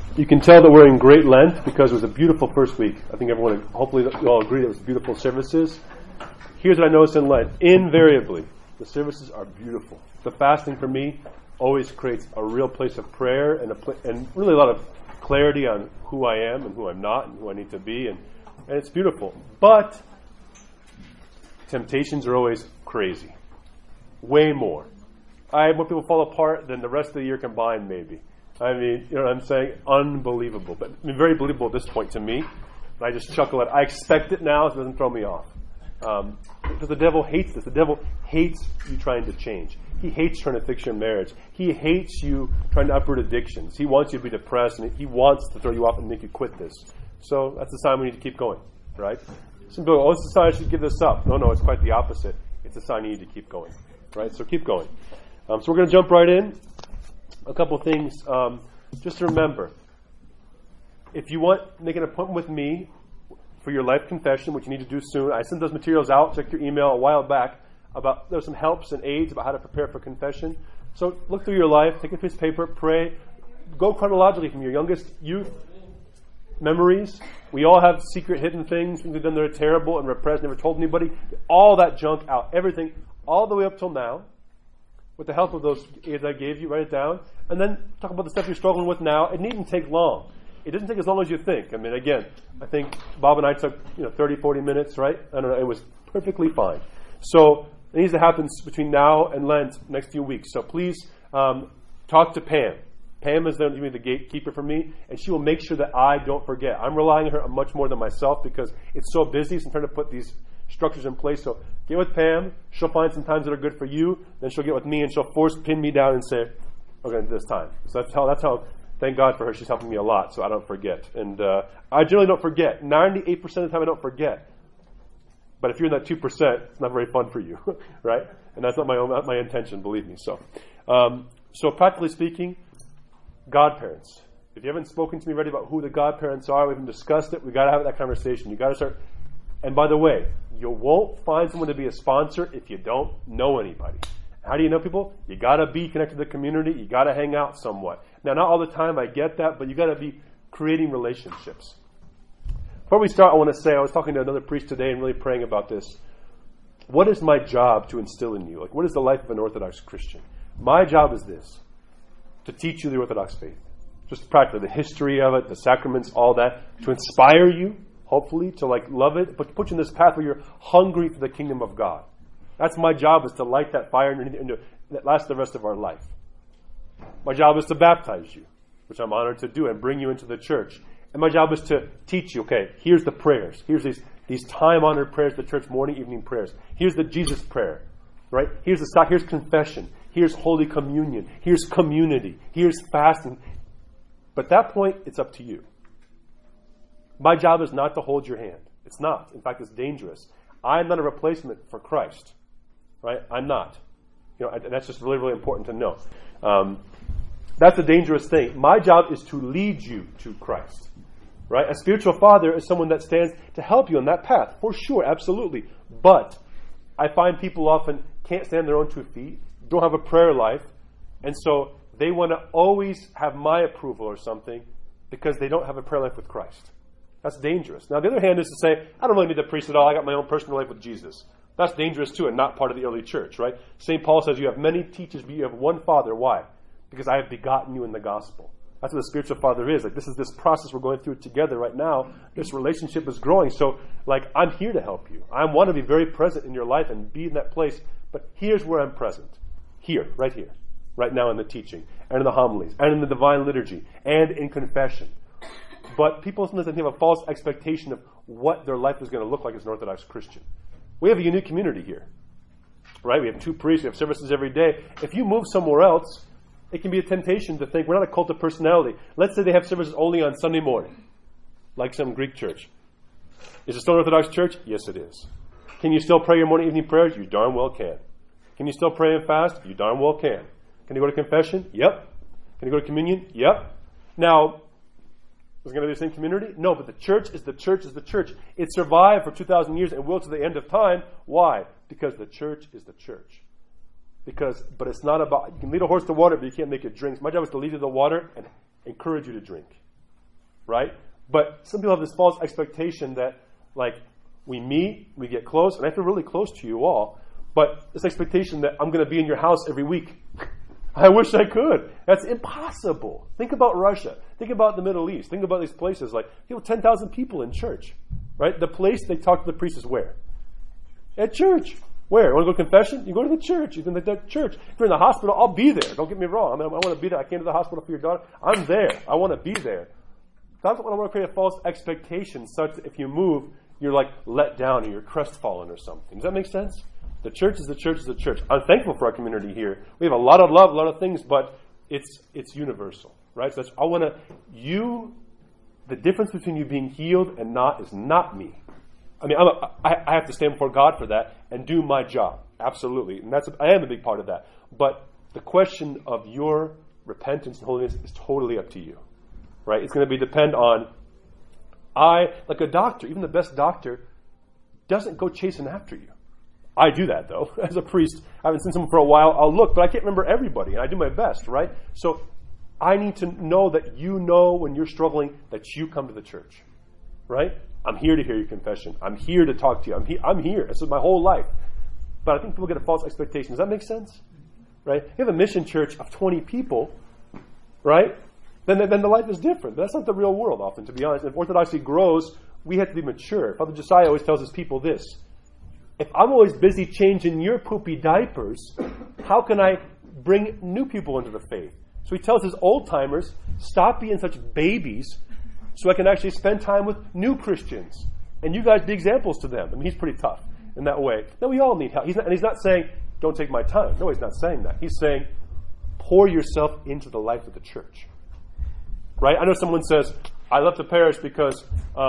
You can tell that we're in great Lent because it was a beautiful first week. I think everyone, hopefully you all agree, it was beautiful services. Here's what I noticed in Lent. Invariably, the services are beautiful. The fasting for me always creates a real place of prayer and really a lot of clarity on who I am and who I'm not and who I need to be. And it's beautiful. But temptations are always crazy. Way more. More people fall apart than the rest of the year combined, maybe. I mean, you know what I'm saying? Unbelievable. But I mean, very believable at this point to me. And I just chuckle at it. I expect it now, so it doesn't throw me off. Because the devil hates this. The devil hates you trying to change. He hates trying to fix your marriage. He hates you trying to uproot addictions. He wants you to be depressed, and he wants to throw you off and make you quit this. So that's the sign we need to keep going, right? Some people go, it's a sign I should give this up. No, it's quite the opposite. It's a sign you need to keep going, right? So keep going. So we're going to jump right in. A couple things. Just to remember, if you want to make an appointment with me for your life confession, which you need to do soon, I sent those materials out. Check your email a while back. There's some helps and aids about how to prepare for confession. So look through your life, take a piece of paper, pray. Go chronologically from your youngest youth memories. We all have secret hidden things we've done that are terrible and repressed, never told anybody. All that junk out, everything, all the way up till now. With the help of those aids I gave you, write it down. And then talk about the stuff you're struggling with now. It needn't take long. It doesn't take as long as you think. I mean, again, I think Bob and I took 30, 40 minutes, right? I don't know. It was perfectly fine. So it needs to happen between now and Lent, next few weeks. So please talk to Pam. Pam is going to be the gatekeeper for me, and she will make sure that I don't forget. I'm relying on her much more than myself because it's so busy. So I'm trying to put these structures in place. So get with Pam. She'll find some times that are good for you. Then she'll get with me, and she'll pin me down and say, "We're going to do this time." So that's how. Thank God for her. She's helping me a lot, so I don't forget. And I generally don't forget. 98% of the time, I don't forget. But if you're in that 2%, it's not very fun for you, right? And that's not my intention, believe me. So practically speaking, godparents. If you haven't spoken to me already about who the godparents are, we haven't discussed it. We got to have that conversation. You got to start. And by the way, you won't find someone to be a sponsor if you don't know anybody. How do you know people? You got to be connected to the community. You got to hang out somewhat. Now, not all the time. I get that, but you got to be creating relationships. Before we start, I want to say I was talking to another priest today and really praying about this. What is my job to instill in you? Like, what is the life of an Orthodox Christian? My job is this: to teach you the Orthodox faith, just practically the history of it, the sacraments, all that, to inspire you, hopefully, to love it, but to put you in this path where you're hungry for the kingdom of God. That's my job, is to light that fire that lasts the rest of our life. My job is to baptize you, which I'm honored to do, and bring you into the church. And my job is to teach you, okay, here's the prayers. Here's these time-honored prayers, the church morning, evening prayers. Here's the Jesus prayer, right? Here's confession. Here's Holy Communion. Here's community. Here's fasting. But at that point, it's up to you. My job is not to hold your hand. It's not. In fact, it's dangerous. I'm not a replacement for Christ, right? I'm not. And that's just really, really important to know. That's a dangerous thing. My job is to lead you to Christ, right? A spiritual father is someone that stands to help you on that path, for sure, absolutely. But I find people often can't stand on their own 2 feet, don't have a prayer life, and so they want to always have my approval or something because they don't have a prayer life with Christ. That's dangerous. Now, the other hand is to say, I don't really need the priest at all. I got my own personal life with Jesus. That's dangerous too, and not part of the early church, right? St. Paul says you have many teachers, but you have one Father. Why? Because I have begotten you in the gospel. That's what a spiritual father is. This is this process we're going through together right now. This relationship is growing. So, I'm here to help you. I want to be very present in your life and be in that place. But here's where I'm present. Here, right now in the teaching, and in the homilies, and in the divine liturgy, and in confession. But people sometimes have a false expectation of what their life is going to look like as an Orthodox Christian. We have a unique community here, right? We have 2 priests. We have services every day. If you move somewhere else, it can be a temptation to think we're not a cult of personality. Let's say they have services only on Sunday morning, like some Greek church. Is it still an Orthodox church? Yes, it is. Can you still pray your morning, evening prayers? You darn well can. Can you still pray and fast? You darn well can. Can you go to confession? Yep. Can you go to communion? Yep. Now, is it going to be the same community? No, but the church is the church is the church. It survived for 2,000 years and will to the end of time. Why? Because the church is the church. But it's not about, you can lead a horse to water, but you can't make it drink. My job is to lead you to the water and encourage you to drink. right? But some people have this false expectation that, like, we meet, we get close, and I feel really close to you all, but this expectation that I'm going to be in your house every week. I wish I could. That's impossible. Think about Russia. Think about the Middle East. Think about these places like 10,000 people in church, right? The place they talk to the priest is where? At church. Where? You want to go to confession? You go to the church. You can go to the church. If you're in the hospital, I'll be there. Don't get me wrong. I want to be there. I came to the hospital for your daughter. I'm there. I want to be there. That's what I want to create a false expectation such that if you move, you're like let down or you're crestfallen or something. Does that make sense? The church is the church is the church. I'm thankful for our community here. We have a lot of love, a lot of things, but it's universal, right? So the difference between you being healed and not is not me. I mean, I have to stand before God for that and do my job. Absolutely. And I am a big part of that. But the question of your repentance and holiness is totally up to you, right? It's going to depend on, like a doctor, even the best doctor, doesn't go chasing after you. I do that, though. As a priest, I haven't seen someone for a while. I'll look, but I can't remember everybody, and I do my best, right? So I need to know that you know when you're struggling that you come to the church, right? I'm here to hear your confession. I'm here to talk to you. I'm here. This is my whole life. But I think people get a false expectation. Does that make sense? Right? You have a mission church of 20 people, right? Then the life is different. But that's not the real world often, to be honest. If Orthodoxy grows, we have to be mature. Father Josiah always tells his people this. If I'm always busy changing your poopy diapers, how can I bring new people into the faith? So he tells his old-timers, stop being such babies so I can actually spend time with new Christians. And you guys be examples to them. I mean, he's pretty tough in that way. Now, we all need help. He's not saying, don't take my time. No, he's not saying that. He's saying, pour yourself into the life of the church. Right? I know someone says, I left the parish because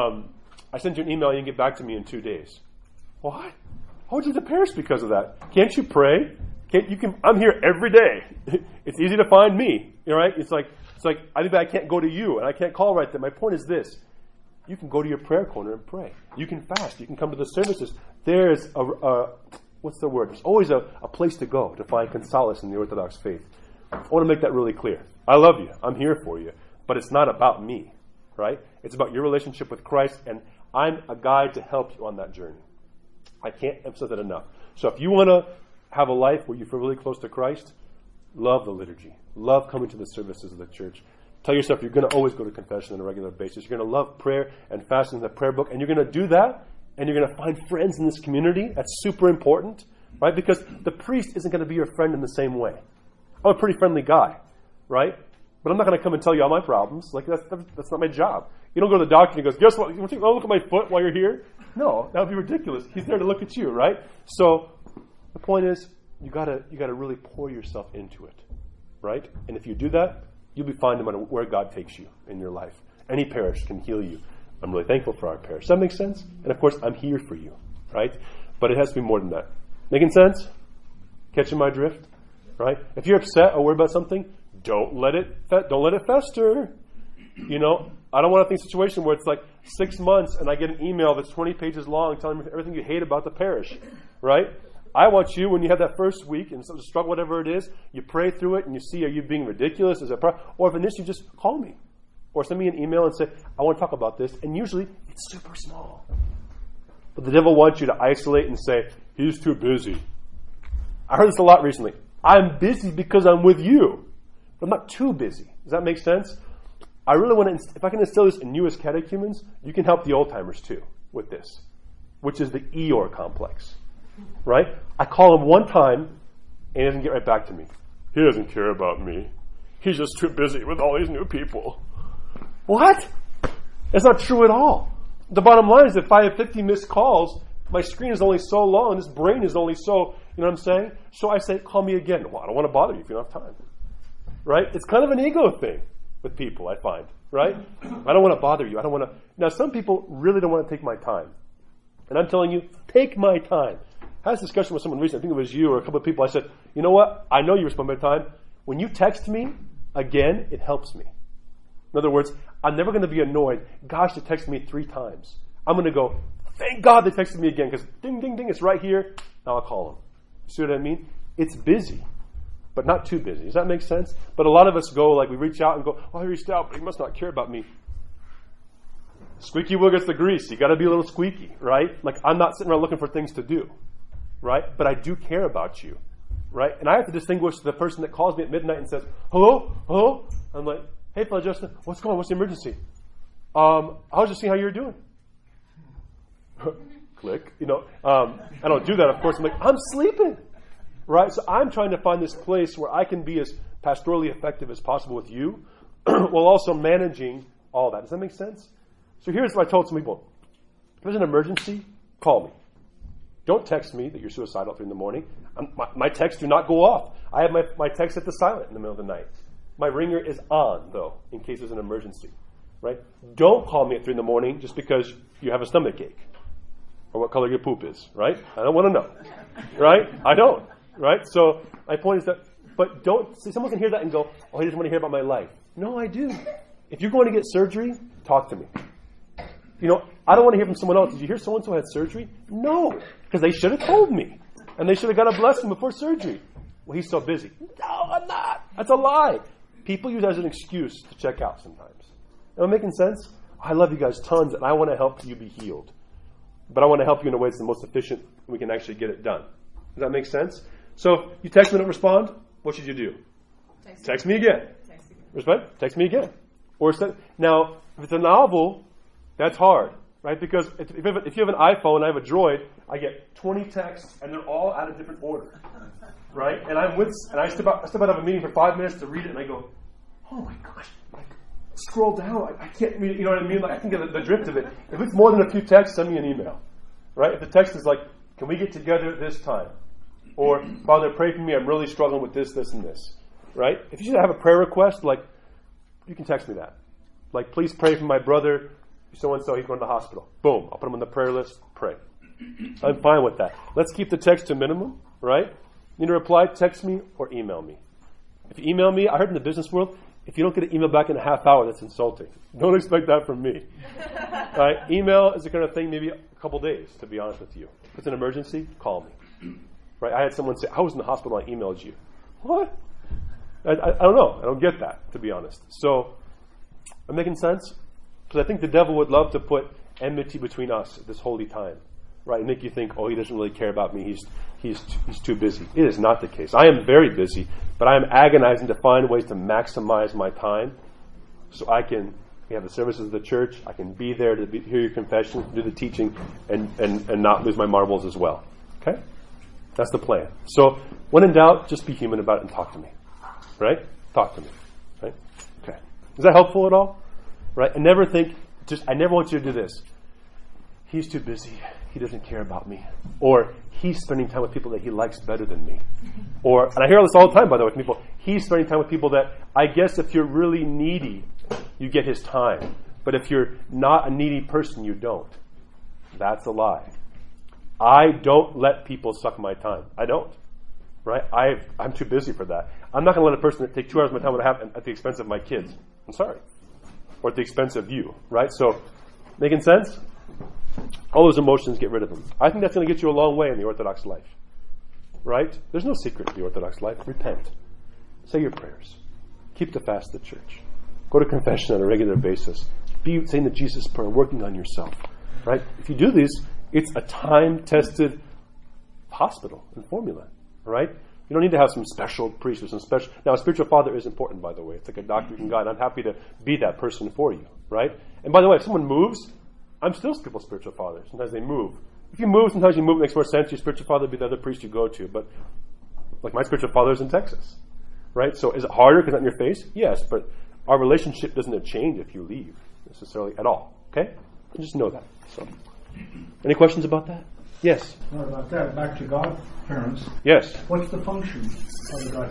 I sent you an email and you didn't get back to me in 2 days. What? Why would you leave the parish because of that? Can't you pray? I'm here every day. It's easy to find me. You know, right? It's like I can't go to you and I can't call right there. My point is this. You can go to your prayer corner and pray. You can fast. You can come to the services. There's what's the word? There's always a place to go to find solace in the Orthodox faith. I want to make that really clear. I love you. I'm here for you. But it's not about me, right? It's about your relationship with Christ, and I'm a guide to help you on that journey. I can't emphasize that enough. So if you want to have a life where you feel really close to Christ, love the liturgy. Love coming to the services of the church. Tell yourself you're going to always go to confession on a regular basis. You're going to love prayer and fasting in the prayer book, and you're going to do that, and you're going to find friends in this community. That's super important, right? Because the priest isn't going to be your friend in the same way. I'm a pretty friendly guy, right? But I'm not going to come and tell you all my problems. Like, that's not my job. You don't go to the doctor and he goes, guess what? You want to look at my foot while you're here? No, that would be ridiculous. He's there to look at you, right? So the point is, you gotta really pour yourself into it, right? And if you do that, you'll be fine no matter where God takes you in your life. Any parish can heal you. I'm really thankful for our parish. Does that make sense? And of course, I'm here for you, right? But it has to be more than that. Making sense? Catching my drift? Right? If you're upset or worried about something, don't let it fester. You know, I don't want to think situation where it's like 6 months and I get an email that's 20 pages long telling me everything you hate about the parish, right? I want you, when you have that first week and struggle, whatever it is, you pray through it and you see, are you being ridiculous? Is it or if an issue, just call me or send me an email and say, I want to talk about this. And usually it's super small. But the devil wants you to isolate and say, he's too busy. I heard this a lot recently. I'm busy because I'm with you. But I'm not too busy. Does that make sense? I really want to, if I can instill this in you as catechumens, you can help the old-timers too with this, which is the Eeyore complex, right? I call him one time, and he doesn't get right back to me. He doesn't care about me. He's just too busy with all these new people. What? That's not true at all. The bottom line is that if I have 50 missed calls, my screen is only so long, this brain is only so, you know what I'm saying? So I say, call me again. Well, I don't want to bother you if you don't have time. Right? It's kind of an ego thing with people, I find. Right? I don't want to bother you. I don't want to. Now, some people really don't want to take my time. And I'm telling you, take my time. I had this discussion with someone recently. I think it was you or a couple of people. I said, you know what? I know you respect my time. When you text me, again, it helps me. In other words, I'm never going to be annoyed. Gosh, they texted me 3 times. I'm going to go, thank God they texted me again because ding, ding, ding, it's right here. Now I'll call them. See what I mean? It's busy, but not too busy. Does that make sense? But a lot of us go, like we reach out and go, oh, he reached out, but he must not care about me. Squeaky wheel gets the grease. You got to be a little squeaky, right? Like, I'm not sitting around looking for things to do, right? But I do care about you, right? And I have to distinguish the person that calls me at midnight and says, hello, hello. I'm like, hey, Father Justin, what's going on? What's the emergency? I was just seeing how you're doing. Click, I don't do that, of course. I'm like, I'm sleeping, right? So I'm trying to find this place where I can be as pastorally effective as possible with you while also managing all that. Does that make sense? So here's what I told some people. If there's an emergency, call me. Don't text me that you're suicidal at 3 a.m. My texts do not go off. I have my text at the silent in the middle of the night. My ringer is on, though, in case there's an emergency. Right? Don't call me at 3 a.m. just because you have a stomach ache or what color your poop is. Right? I don't want to know. Right? I don't. Right? So my point is that, but don't, see, someone can hear that and go, oh, he doesn't want to hear about my life. No, I do. If you're going to get surgery, talk to me. I don't want to hear from someone else. Did you hear so-and-so had surgery? No, because they should have told me. And they should have got a blessing before surgery. Well, he's so busy. No, I'm not. That's a lie. People use that as an excuse to check out sometimes. Am I making sense? I love you guys tons, and I want to help you be healed. But I want to help you in a way that's the most efficient, and we can actually get it done. Does that make sense? So you text me and don't respond, what should you do? Text me again. Respond? Text me again. Now, if it's a novel, that's hard, right? Because if you have an iPhone and I have a Droid, I get 20 texts and they're all out of different order, right? And I step out of a meeting for 5 minutes to read it and I go, oh my gosh, scroll down. I can't read it. You know what I mean? I can get the drift of it. If it's more than a few texts, send me an email, right? If the text is like, can we get together at this time? Or, Father, pray for me. I'm really struggling with this, this, and this, right? If you should have a prayer request, you can text me that. Please pray for my brother, so-and-so, he's going to the hospital. Boom. I'll put him on the prayer list. Pray. I'm fine with that. Let's keep the text to a minimum, right? You need to reply, text me, or email me. If you email me, I heard in the business world, if you don't get an email back in a half hour, that's insulting. Don't expect that from me. Right? Email is the kind of thing, maybe a couple days, to be honest with you. If it's an emergency, call me. Right? I had someone say, I was in the hospital, I emailed you. What? I don't know. I don't get that, to be honest. So, am I making sense? Because I think the devil would love to put enmity between us at this holy time, right? And make you think, oh, he doesn't really care about me. He's too busy. It is not the case. I am very busy, but I am agonizing to find ways to maximize my time so we have the services of the church. I can be there to hear your confession, do the teaching, and not lose my marbles as well. Okay? That's the plan. So when in doubt, just be human about it and talk to me. Right? Talk to me. Right? Okay. Is that helpful at all? Right? And never think, I never want you to do this. He's too busy. He doesn't care about me. Or he's spending time with people that he likes better than me. And I hear this all the time, by the way, from people. He's spending time with people that, I guess if you're really needy, you get his time. But if you're not a needy person, you don't. That's a lie. I don't let people suck my time. I don't. Right? I'm too busy for that. I'm not going to let a person take 2 hours of my time at the expense of my kids. I'm sorry. Or at the expense of you, right? So, making sense? All those emotions, get rid of them. I think that's going to get you a long way in the Orthodox life, right? There's no secret to the Orthodox life. Repent. Say your prayers. Keep the fast at church. Go to confession on a regular basis. Be saying the Jesus prayer, working on yourself, right? If you do these, it's a time-tested hospital and formula, right? You don't need to have some special priest or some special... Now, a spiritual father is important, by the way. It's like a doctor from God. I'm happy to be that person for you, right? And by the way, if someone moves, I'm still people's spiritual father. Sometimes they move. If you move, sometimes you move. It makes more sense. Your spiritual father would be the other priest you go to. But my spiritual father is in Texas, right? So is it harder because it's not in your face? Yes, but our relationship doesn't change if you leave necessarily at all, okay? And just know that. So, any questions about that? Yes. What about that? Back to godparents. Yes. What's the function of the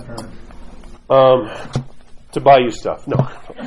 godparent? To buy you stuff. No.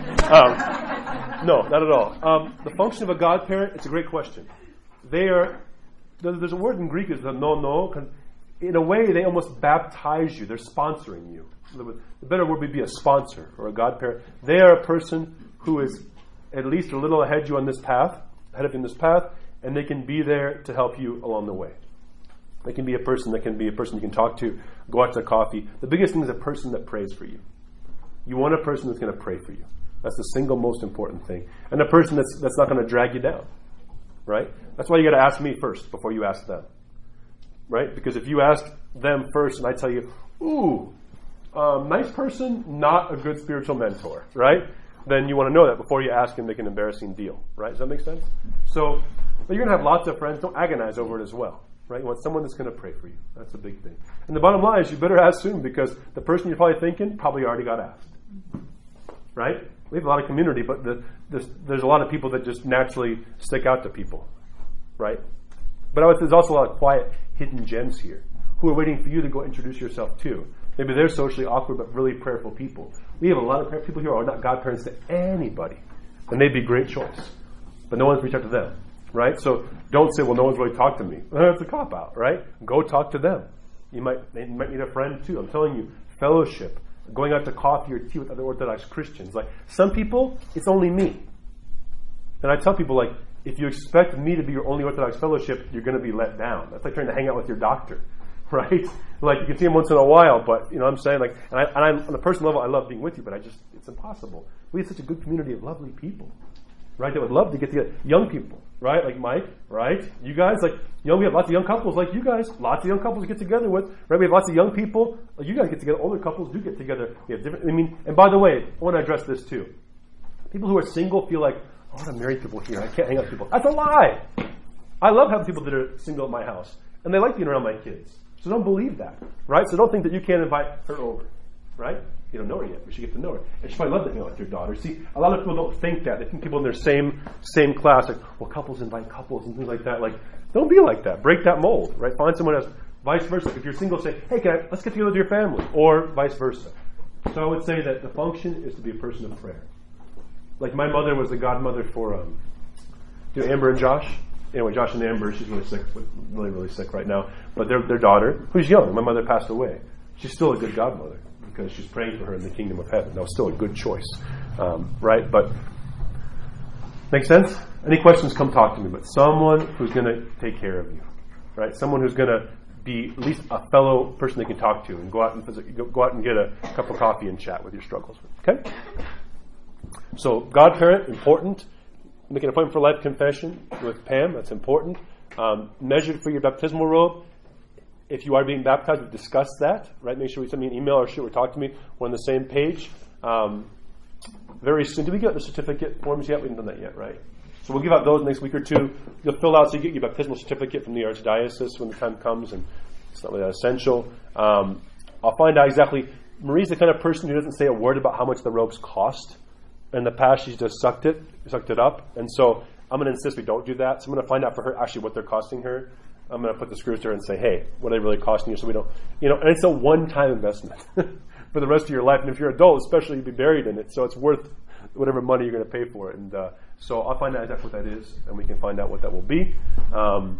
No, not at all. The function of a godparent, it's a great question. There's a word in Greek, is the no. In a way, they almost baptize you. They're sponsoring you. The better word would be a sponsor or a godparent. They are a person who is at least a little ahead of you on this path, and they can be there to help you along the way. They can be a person you can talk to, go out to coffee. The biggest thing is a person that prays for you. You want a person that's going to pray for you. That's the single most important thing. And a person that's not going to drag you down, right? That's why you got to ask me first before you ask them, right? Because if you ask them first and I tell you, ooh, nice person, not a good spiritual mentor, right? Then you want to know that before you ask and make an embarrassing deal, right? Does that make sense? So, but you're going to have lots of friends. Don't agonize over it as well, right? You want someone that's going to pray for you. That's a big thing. And the bottom line is you better ask soon because the person you're probably thinking probably already got asked, right? We have a lot of community, but there's a lot of people that just naturally stick out to people, right? But there's also a lot of quiet, hidden gems here who are waiting for you to go introduce yourself to. Maybe they're socially awkward but really prayerful people. We have a lot of people here who are not godparents to anybody, and they'd be a great choice. But no one's reached out to them, right? So don't say, well, no one's really talked to me. That's a cop-out, right? Go talk to them. You might need a friend too. I'm telling you, fellowship, going out to coffee or tea with other Orthodox Christians. Like, some people, it's only me. And I tell people, like, if you expect me to be your only Orthodox fellowship, you're going to be let down. That's like trying to hang out with your doctor, right? Like, you can see him once in a while, but, you know what I'm saying? Like, and on a personal level, I love being with you, but it's impossible. We have such a good community of lovely people, right? That would love to get together. Young people, right? Like Mike, right? You guys, like, we have lots of young couples like you guys. Lots of young couples to get together with, right? We have lots of young people. Like, you guys get together. Older couples do get together. We have different, and by the way, I want to address this too. People who are single feel like, oh, I want to marry people here. I can't hang out with people. That's a lie. I love having people that are single at my house. And they like being around my kids. So don't believe that, right? So don't think that you can't invite her over, right? You don't know her yet. We should get to know her. And she probably loves to hang out with your daughter. See, a lot of people don't think that. They think people in their same class, like, well, couples invite couples and things like that. Like, don't be like that. Break that mold, right? Find someone else. Vice versa. If you're single, say, hey, let's get together with your family. Or vice versa. So I would say that the function is to be a person of prayer. Like, my mother was the godmother for, Amber and Josh. Anyway, Josh and Amber, she's really sick, really, really sick right now. But their daughter, who's young, my mother passed away. She's still a good godmother because she's praying for her in the kingdom of heaven. That was still a good choice, right? But, make sense? Any questions, come talk to me. But someone who's going to take care of you, right? Someone who's going to be at least a fellow person they can talk to and go out and get a cup of coffee and chat with your struggles. Okay? So, godparent, important. Make an appointment for life confession with Pam. That's important. Measured for your baptismal robe. If you are being baptized, we've discussed that, right? Make sure you send me an email or shoot or talk to me. We're on the same page. Very soon. Did we get the certificate forms yet? We haven't done that yet, right? So we'll give out those next week or two. You'll fill out so you get your baptismal certificate from the Archdiocese when the time comes, and it's not really that essential. I'll find out exactly. Marie's the kind of person who doesn't say a word about how much the robes cost. In the past, she's just sucked it up. And so I'm going to insist we don't do that. So I'm going to find out for her actually what they're costing her. I'm going to put the screws to her and say, hey, what are they really costing you? So we don't, and it's a one-time investment for the rest of your life. And if you're an adult, especially, you'll be buried in it. So it's worth whatever money you're going to pay for it. And so I'll find out exactly what that is, and we can find out what that will be. The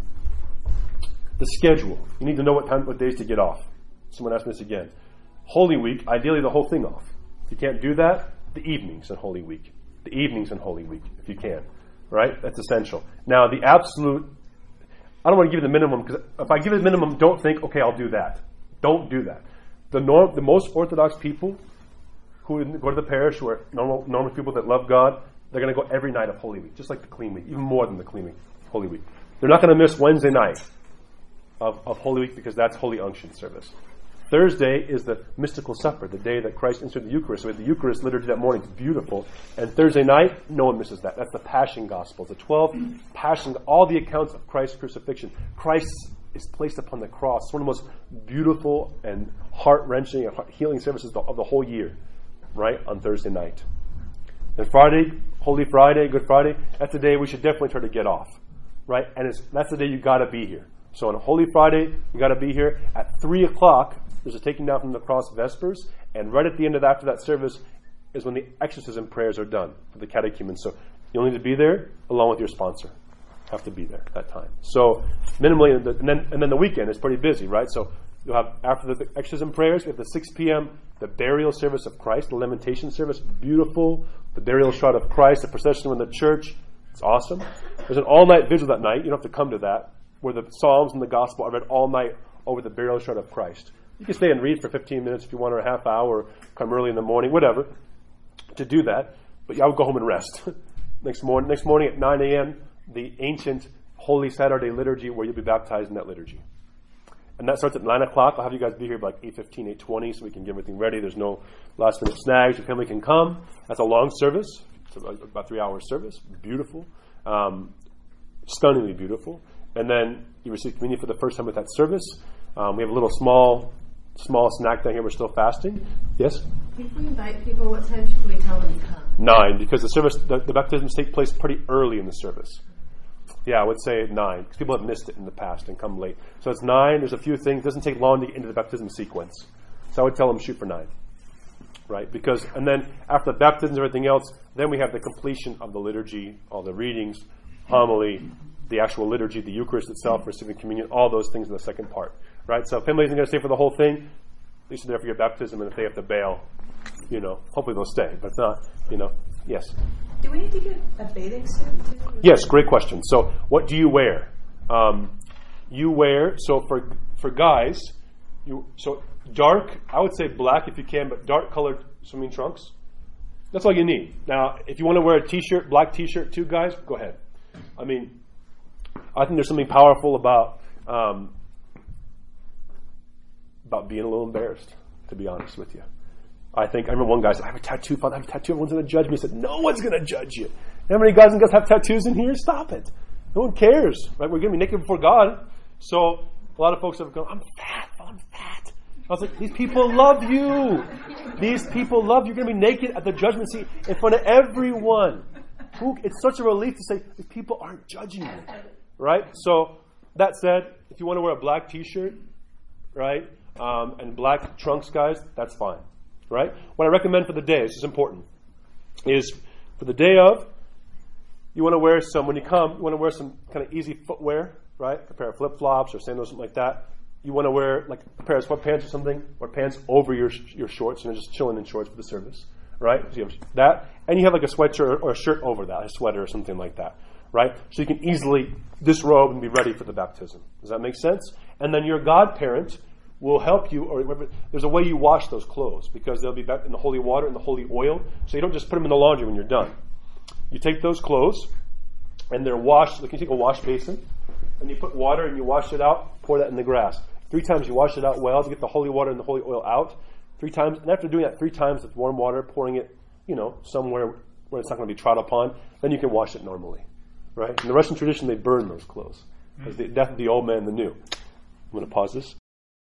schedule. You need to know what days to get off. Someone asked me this again. Holy Week, ideally the whole thing off. If you can't do that, the evenings in Holy Week. The evenings in Holy Week, if you can. Right? That's essential. Now, the absolute, I don't want to give you the minimum, because if I give you the minimum, don't think, okay, I'll do that. Don't do that. The most Orthodox people who go to the parish, who are normal people that love God, they're going to go every night of Holy Week, just like the Clean Week, even more than the Clean Week, Holy Week. They're not going to miss Wednesday night of Holy Week because that's Holy Unction service. Thursday is the mystical supper, the day that Christ instituted the Eucharist. So we have the Eucharist liturgy that morning. It's beautiful. And Thursday night, no one misses that. That's the Passion Gospel. The 12 Passion, all the accounts of Christ's crucifixion. Christ is placed upon the cross. It's one of the most beautiful and heart-wrenching and healing services of the whole year, right, on Thursday night. And Friday, Holy Friday, Good Friday, that's the day we should definitely try to get off, right? And that's the day you got to be here. So on Holy Friday, you got to be here at 3 o'clock. There's a taking down from the cross Vespers, and right at the end of after that service is when the exorcism prayers are done for the catechumens. So you'll need to be there along with your sponsor. Have to be there at that time. So minimally, and then the weekend is pretty busy, right? So you'll have, after the exorcism prayers, we have the 6 p.m., the burial service of Christ, the lamentation service, beautiful, the burial shroud of Christ, the procession in the church. It's awesome. There's an all-night vigil that night. You don't have to come to that, where the Psalms and the Gospel are read all night over the burial shroud of Christ. You can stay and read for 15 minutes if you want, or a half hour, or come early in the morning, whatever, to do that. But I would go home and rest. Next morning at 9 a.m., the ancient Holy Saturday liturgy where you'll be baptized in that liturgy. And that starts at 9 o'clock. I'll have you guys be here by like 8:15, 8:20 so we can get everything ready. There's no last minute snags. Your family can come. That's a long service. It's about 3 hours service. Beautiful. Stunningly beautiful. And then you receive communion for the first time with that service. We have a little small snack down here. We're still fasting. Yes? If we invite people, what time should we tell them to come? 9, because the baptisms take place pretty early in the service. Yeah, I would say 9, because people have missed it in the past and come late. So it's 9. There's a few things. It doesn't take long to get into the baptism sequence. So I would tell them shoot for 9. Right? And then after the baptism and everything else, then we have the completion of the liturgy, all the readings, homily, the actual liturgy, the Eucharist itself, receiving communion, all those things in the second part. Right? So if family isn't going to stay for the whole thing, at least they're there for your baptism, and if they have to bail, hopefully they'll stay. But if not, yes. Do we need to get a bathing suit too? Yes, great question. So what do you wear? You wear, so for guys, so dark, I would say black if you can, but dark colored swimming trunks. That's all you need. Now, if you want to wear a t-shirt, black t-shirt too, guys, go ahead. I think there's something powerful about being a little embarrassed, to be honest with you. I remember one guy said, I have a tattoo, Father, I have a tattoo, everyone's going to judge me. He said, no one's going to judge you. How many guys and girls have tattoos in here? Stop it. No one cares. Right? We're going to be naked before God. So a lot of folks have gone, I'm fat. I was like, these people love you. These people love you. You're going to be naked at the judgment seat in front of everyone. It's such a relief to say, these people aren't judging you. Right? So that said, if you want to wear a black t-shirt, right, and black trunks, guys, that's fine. Right? What I recommend for the day, this is important, is for the day of, you want to wear when you come, you want to wear some kind of easy footwear, right? A pair of flip-flops or sandals, something like that. You want to wear like a pair of sweatpants or something, or pants over your shorts, and you're just chilling in shorts for the service, right? So you have that, and you have like a sweatshirt or a shirt over that, a sweater or something like that, right? So you can easily disrobe and be ready for the baptism. Does that make sense? And then your godparent will help you, or there's a way you wash those clothes, because they'll be in the holy water and the holy oil, so you don't just put them in the laundry when you're done. You take those clothes, and they're washed, like you take a wash basin, and you put water and you wash it out, pour that in the grass. 3 times you wash it out well to get the holy water and the holy oil out. 3 times, and after doing that 3 times with warm water, pouring it, somewhere where it's not going to be trod upon, then you can wash it normally, right? In the Russian tradition, they burn those clothes, as the death of the old man and the new. I'm going to pause this.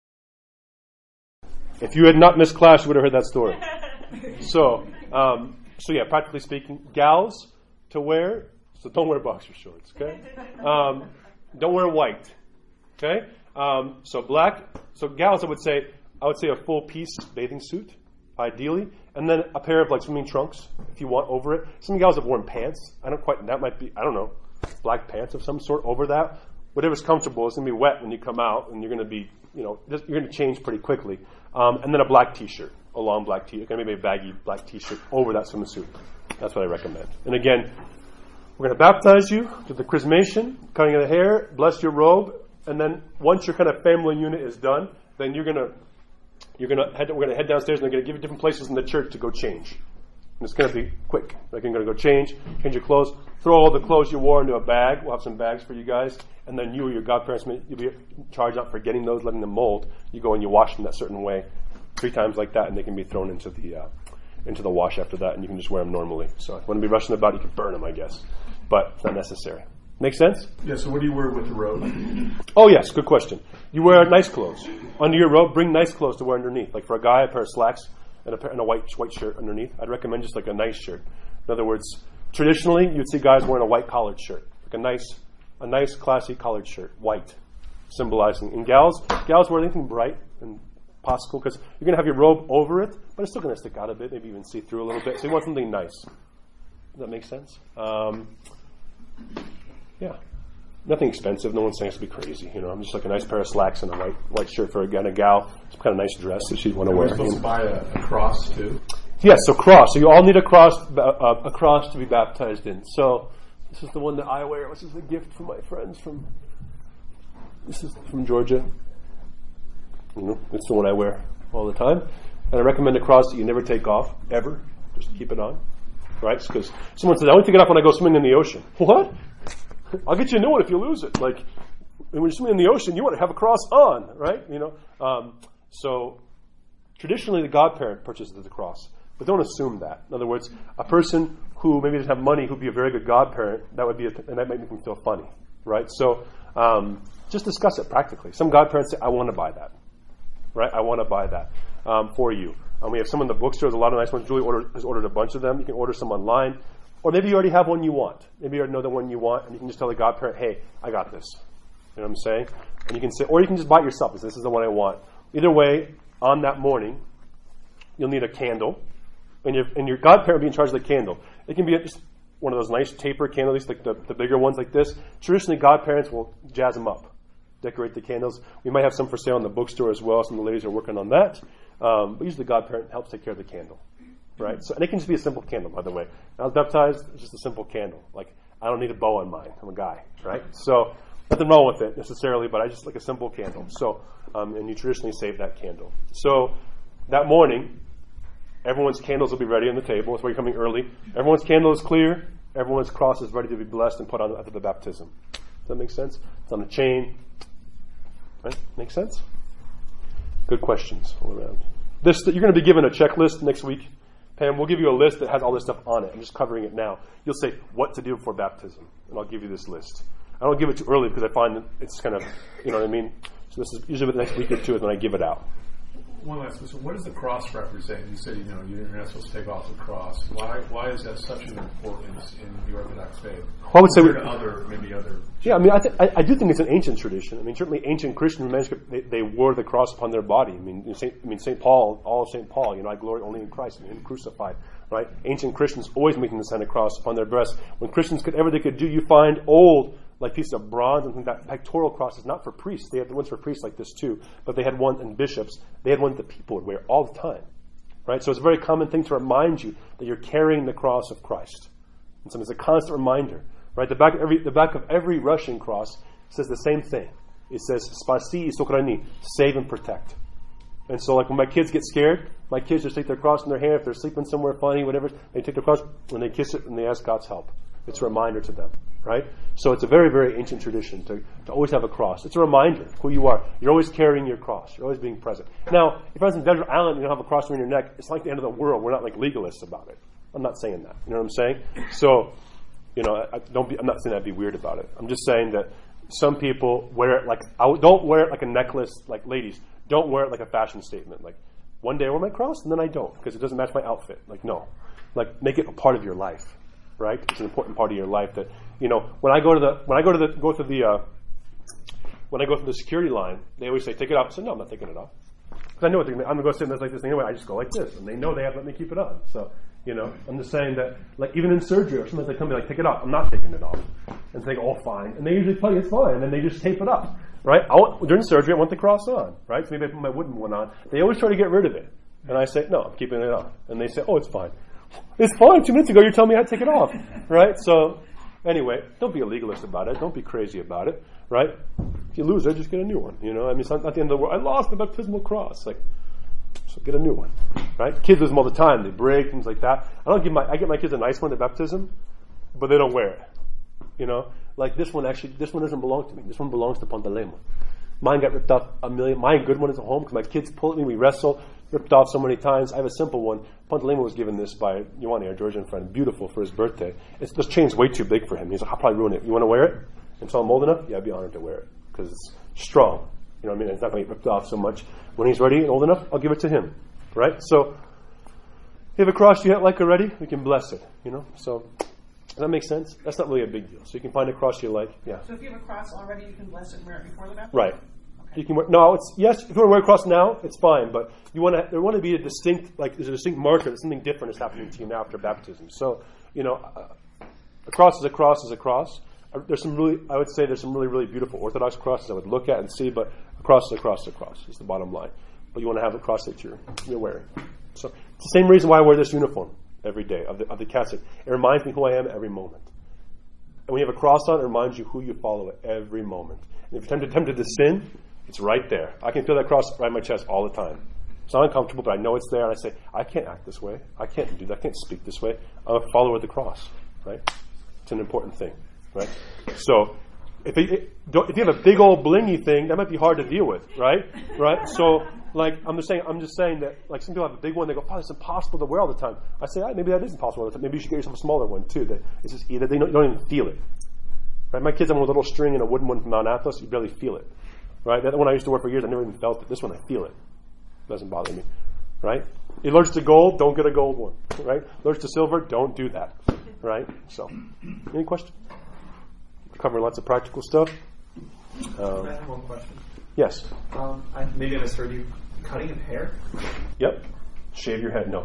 If you had not missed class, you would have heard that story. So yeah, practically speaking, gals to wear, so don't wear boxer shorts, okay? Don't wear white, okay? So black, so gals, I would say a full piece bathing suit, ideally, and then a pair of like swimming trunks, if you want, over it. Some gals have worn pants. Black pants of some sort over that. Whatever's comfortable. It's going to be wet when you come out, and you're going to be, you're going to change pretty quickly. And then a black t-shirt, a long black t-shirt, maybe a baggy black t-shirt over that swimsuit. That's what I recommend. And again, we're going to baptize you to the chrismation, cutting of the hair, bless your robe, and then once your kind of family unit is done, then we're going to head downstairs, and they're going to give you different places in the church to go change. And it's going to be quick. Like you're going to go change your clothes, throw all the clothes you wore into a bag. We'll have some bags for you guys. And then you or your godparents, you'll be charged out for getting those, letting them mold. You go and you wash them that certain way 3 times like that, and they can be thrown into the wash after that, and you can just wear them normally. So if you want to be rushing about, you can burn them, I guess. But it's not necessary. Make sense? Yeah, so what do you wear with the robe? Oh, yes, good question. You wear nice clothes. Under your robe, bring nice clothes to wear underneath. Like for a guy, a pair of slacks and a white shirt underneath. I'd recommend just like a nice shirt. In other words, traditionally, you'd see guys wearing a white collared shirt. Like a nice classy collared shirt, white, symbolizing. And gals wear anything bright and possible, because you're going to have your robe over it, but it's still going to stick out a bit, maybe even see through a little bit. So you want something nice. Does that make sense? Yeah. Nothing expensive. No one's saying it has to be crazy. I'm just like a nice pair of slacks and a white shirt for a gal. Some kind of nice dress that she'd want to wear. Are we supposed to buy a cross too? Yes, so cross. So you all need a cross to be baptized in. So this is the one that I wear. This is a gift from my friends this is from Georgia. It's the one I wear all the time. And I recommend a cross that you never take off, ever. Just keep it on. right? Because someone says, I only take it off when I go swimming in the ocean. What? I'll get you a new one if you lose it. Like, when you're swimming in the ocean, you want to have a cross on, right? So traditionally the godparent purchases the cross, but don't assume that. In other words, a person who maybe doesn't have money who'd be a very good godparent, and that might make them feel funny, right? So just discuss it practically. Some godparents say, I want to buy that, right? I want to buy that for you. We have some in the bookstores, a lot of nice ones. Julie has ordered a bunch of them. You can order some online. Or maybe you already have one you want. Maybe you already know the one you want, and you can just tell the godparent, hey, I got this. You know what I'm saying? And you can say, or you can just buy it yourself. This is the one I want. Either way, on that morning, you'll need a candle, and your godparent will be in charge of the candle. It can be just one of those nice taper candles, like the bigger ones like this. Traditionally, godparents will jazz them up, decorate the candles. We might have some for sale in the bookstore as well. Some of the ladies are working on that. But usually the godparent helps take care of the candle, right? So, and it can just be a simple candle, by the way. When I was baptized, it's just a simple candle. Like, I don't need a bow on mine. I'm a guy, right? So nothing wrong with it necessarily, but I just like a simple candle. So, and you traditionally save that candle. So that morning, everyone's candles will be ready on the table. That's why you're coming early. Everyone's candle is clear. Everyone's cross is ready to be blessed and put on after the baptism. Does that make sense? It's on a chain. Right? Make sense? Good questions all around. You're going to be given a checklist next week. Pam, we'll give you a list that has all this stuff on it. I'm just covering it now. You'll say what to do before baptism, and I'll give you this list. I don't give it too early because I find that it's kind of, you know what I mean? So this is usually the next week or two is when I give it out. One last question. What does the cross represent? You said, you're not supposed to take off the cross. Why is that such an importance in the Orthodox faith? Well, I would say other. Yeah, I mean, I do think it's an ancient tradition. I mean, certainly ancient Christian manuscript, they wore the cross upon their body. I mean, St. Paul, all of St. Paul, I glory only in Christ, and Him crucified, right? Ancient Christians always making the sign of cross upon their breast. When Christians they could do, you find old, like pieces of bronze and things like that. Pectoral crosses, not for priests. They had the ones for priests like this too, but they had one, and bishops, they had one that people would wear all the time, right? So it's a very common thing to remind you that you're carrying the cross of Christ. And so it's a constant reminder, right? The back of every Russian cross says the same thing. It says, Spasi i sochrani, save and protect. And so like when my kids get scared, my kids just take their cross in their hand. If they're sleeping somewhere funny, whatever, they take their cross and they kiss it and they ask God's help. It's a reminder to them, right? So it's a very, very ancient tradition to always have a cross. It's a reminder of who you are. You're always carrying your cross. You're always being present. Now, if you're on some desert island and you don't have a cross around your neck, it's like the end of the world. We're not like legalists about it. I'm not saying that. You know what I'm saying? So, I'm not saying I'd be weird about it. I'm just saying that some people wear it don't wear it like a necklace, like ladies. Don't wear it like a fashion statement. Like, one day I wear my cross and then I don't because it doesn't match my outfit. Like, no. Like, make it a part of your life. Right? It's an important part of your life that, when I go through the security line, they always say, take it off. I said, no, I'm not taking it off. Because I know what I'm going to go sit in like this anyway. I just go like this. And they know they have to let me keep it on. So, I'm just saying that, like, even in surgery, or sometimes they come to me like, take it off. I'm not taking it off. And they go, oh, fine. And they usually tell you it's fine. And then they just tape it up. Right? During surgery, I want the cross on. Right? So maybe I put my wooden one on. They always try to get rid of it. And I say, no, I'm keeping it on. And they say, oh, it's fine. It's fine. 2 minutes ago, you're telling me I had to take it off, right? So, anyway, don't be a legalist about it. Don't be crazy about it, right? If you lose it, just get a new one. It's not the end of the world. I lost the baptismal cross. So get a new one, right? Kids lose them all the time. They break things like that. I get my kids a nice one at baptism, but they don't wear it. Like this one doesn't belong to me. This one belongs to Pantalemo. Mine got ripped off my good one is at home because my kids pull at me. We wrestle. Ripped off so many times. I have a simple one. Pantalemo was given this by Ioani, our Georgian friend, beautiful for his birthday. This chain's way too big for him. He's like, I'll probably ruin it. You want to wear it? Until I'm old enough? Yeah, I'd be honored to wear it because it's strong. You know what I mean? It's not going to get ripped off so much. When he's ready and old enough, I'll give it to him. Right? So, if you have a cross you like already, we can bless it. So, does that make sense? That's not really a big deal. So you can find a cross you like. Yeah. So if you have a cross already, you can bless it and wear it before the baptism? Right. You can wear, yes, if you want to wear a cross now, it's fine, but there want to be a distinct, there's a distinct marker that something different is happening to you now after baptism. So, a cross is a cross is a cross. I would say there's some really, really beautiful Orthodox crosses I would look at and see, but a cross is a cross is a cross is the bottom line. But you want to have a cross that you're wearing. So, it's the same reason why I wear this uniform every day of the Catholic. It reminds me who I am every moment. And when you have a cross on, it reminds you who you follow at every moment. And if you're tempted to sin, it's right there. I can feel that cross right in my chest all the time. It's not uncomfortable, but I know it's there, and I say, I can't act this way. I can't do that. I can't speak this way. I'm a follower of the cross, right? It's an important thing, right? So if you have a big old blingy thing, that might be hard to deal with, right? Right? So, like, I'm just saying that, like, some people have a big one, they go, oh, it's impossible to wear all the time. I say, maybe that is impossible all the time. Maybe you should get yourself a smaller one, too. That it's just either they don't even feel it. Right? My kids have a little string and a wooden one from Mount Athos, you barely feel it. Right? That one I used to wear for years, I never even felt it. This one, I feel it. Doesn't bother me, right? You're allergic to gold, don't get a gold one, right? Allergic to silver, don't do that, right? So, any questions? Covering lots of practical stuff. I have one question. Yes. Maybe I misheard you. Cutting of hair? Yep. Shave your head. No.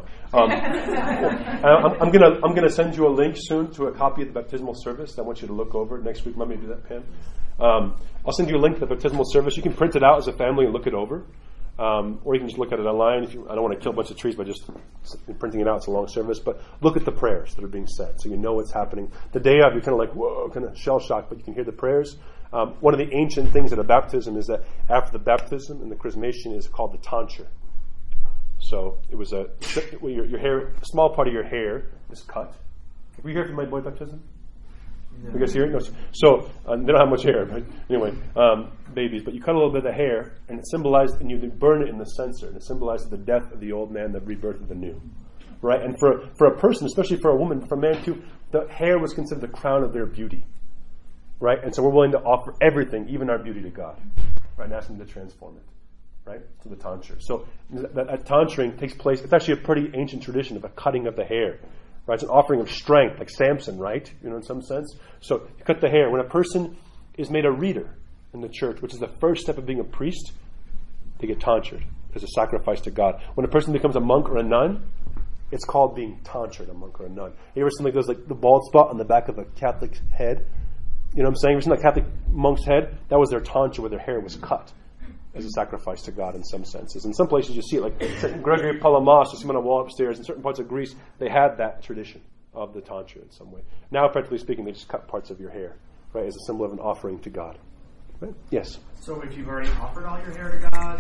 I'm gonna send you a link soon to a copy of the baptismal service. I want you to look over next week. Let me do that, Pam. I'll send you a link to the baptismal service. You can print it out as a family and look it over. Or you can just look at it online. I don't want to kill a bunch of trees by just printing it out. It's a long service. But look at the prayers that are being said so you know what's happening. The day of, you're kind of like, whoa, kind of shell-shocked, but you can hear the prayers. One of the ancient things at a baptism is that after the baptism and the chrismation is called the tonsure. So it was your hair, a small part of your hair is cut. Were you here for my boy baptism? No. You guys hear it? No. So they don't have much hair, but anyway, babies. But you cut a little bit of the hair, and it symbolized, and you burn it in the censer, and it symbolizes the death of the old man, the rebirth of the new, right? And for a person, especially for a woman, for a man too, the hair was considered the crown of their beauty, right? And so we're willing to offer everything, even our beauty, to God, right? And ask Him to transform it, right? To the tonsure. So that tonsuring takes place. It's actually a pretty ancient tradition of a cutting of the hair. Right, it's an offering of strength, like Samson, right? You know, in some sense. So you cut the hair. When a person is made a reader in the church, which is the first step of being a priest, they get tonsured as a sacrifice to God. When a person becomes a monk or a nun, it's called being tonsured, a monk or a nun. You ever seen like those, like the bald spot on the back of a Catholic head? You know what I'm saying? You ever seen that Catholic monk's head? That was their tonsure, where their hair was cut as a sacrifice to God in some senses. In some places you see it, like St. Gregory Palamas, you see him on a wall upstairs. In certain parts of Greece, they had that tradition of the tonsure in some way. Now, practically speaking, they just cut parts of your hair, right, as a symbol of an offering to God. Right? Yes? So if you've already offered all your hair to God...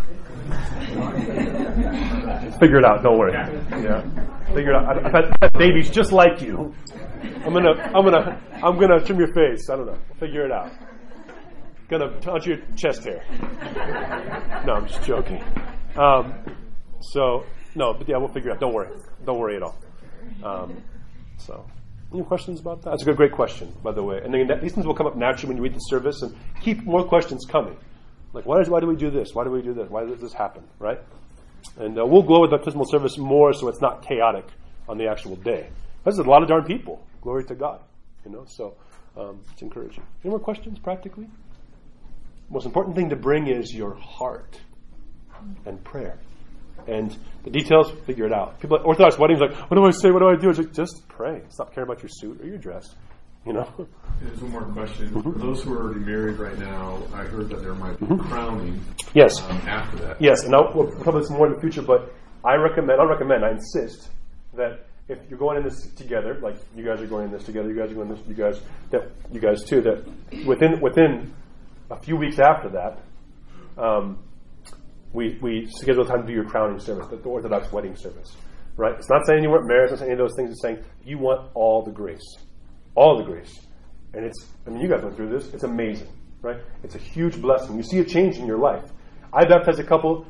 Figure it out, don't worry. Yeah. Figure it out. I've had babies just like you. I'm gonna trim your face. I don't know. Figure it out. Gonna touch your chest hair. No, I'm just joking. But yeah, we'll figure it out. Don't worry at all. Any questions about that? That's a great question, by the way. And then these things will come up naturally when you read the service, and keep more questions coming. Like, why do we do this? Why do we do this? Why does this happen? Right? And we'll go with the baptismal service more so it's not chaotic on the actual day. There's a lot of darn people. Glory to God. You know, so it's encouraging. Any more questions, practically? Most important thing to bring is your heart and prayer. And the details, figure it out. People at Orthodox weddings like, what do I say? What do I do? It's like, just pray. Stop caring about your suit or your dress. You know? There's one more question. Mm-hmm. For those who are already married right now, I heard that there might be crowning yes. After that. Yes, and we'll cover this more in the future, but I insist that if you're going in this together, like you guys are going in this together, you guys are going in this, you guys too, that within a few weeks after that, we schedule time to do your crowning service, the Orthodox wedding service. Right? It's not saying you weren't married, it's not saying any of those things. It's saying you want all the grace. All the grace. And you guys went through this. It's amazing. Right? It's a huge blessing. You see a change in your life. I baptized a couple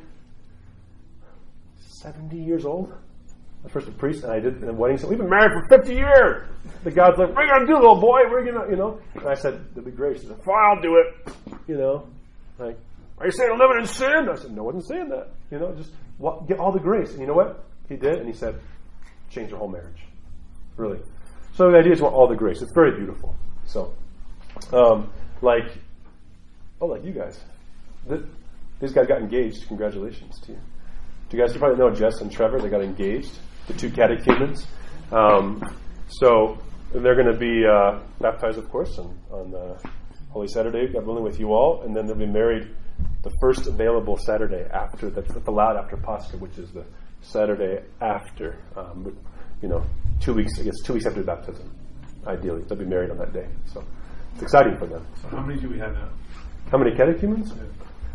70 years old. I was first a priest, and I did a wedding. So we've been married for 50 years. The God's like, what are you going to do, little boy? We're going to, you know. And I said, there'll be grace. He said, fine, I'll do it. You know. Like, are you saying I'm living in sin? I said, no, I wasn't saying that. You know, just get all the grace. And you know what? He did, and he said, change your whole marriage. Really. So the idea is you want all the grace. It's very beautiful. So, like you guys. These guys got engaged. Congratulations to you. Do you guys probably know Jess and Trevor? They got engaged. The two catechumens. So they're going to be baptized, of course, on Holy Saturday, God willing, with you all. And then they'll be married the first available Saturday after, that's allowed after Pascha, which is the Saturday after, 2 weeks, I guess 2 weeks after baptism, ideally. They'll be married on that day. So it's exciting for them. So how many do we have now? How many catechumens?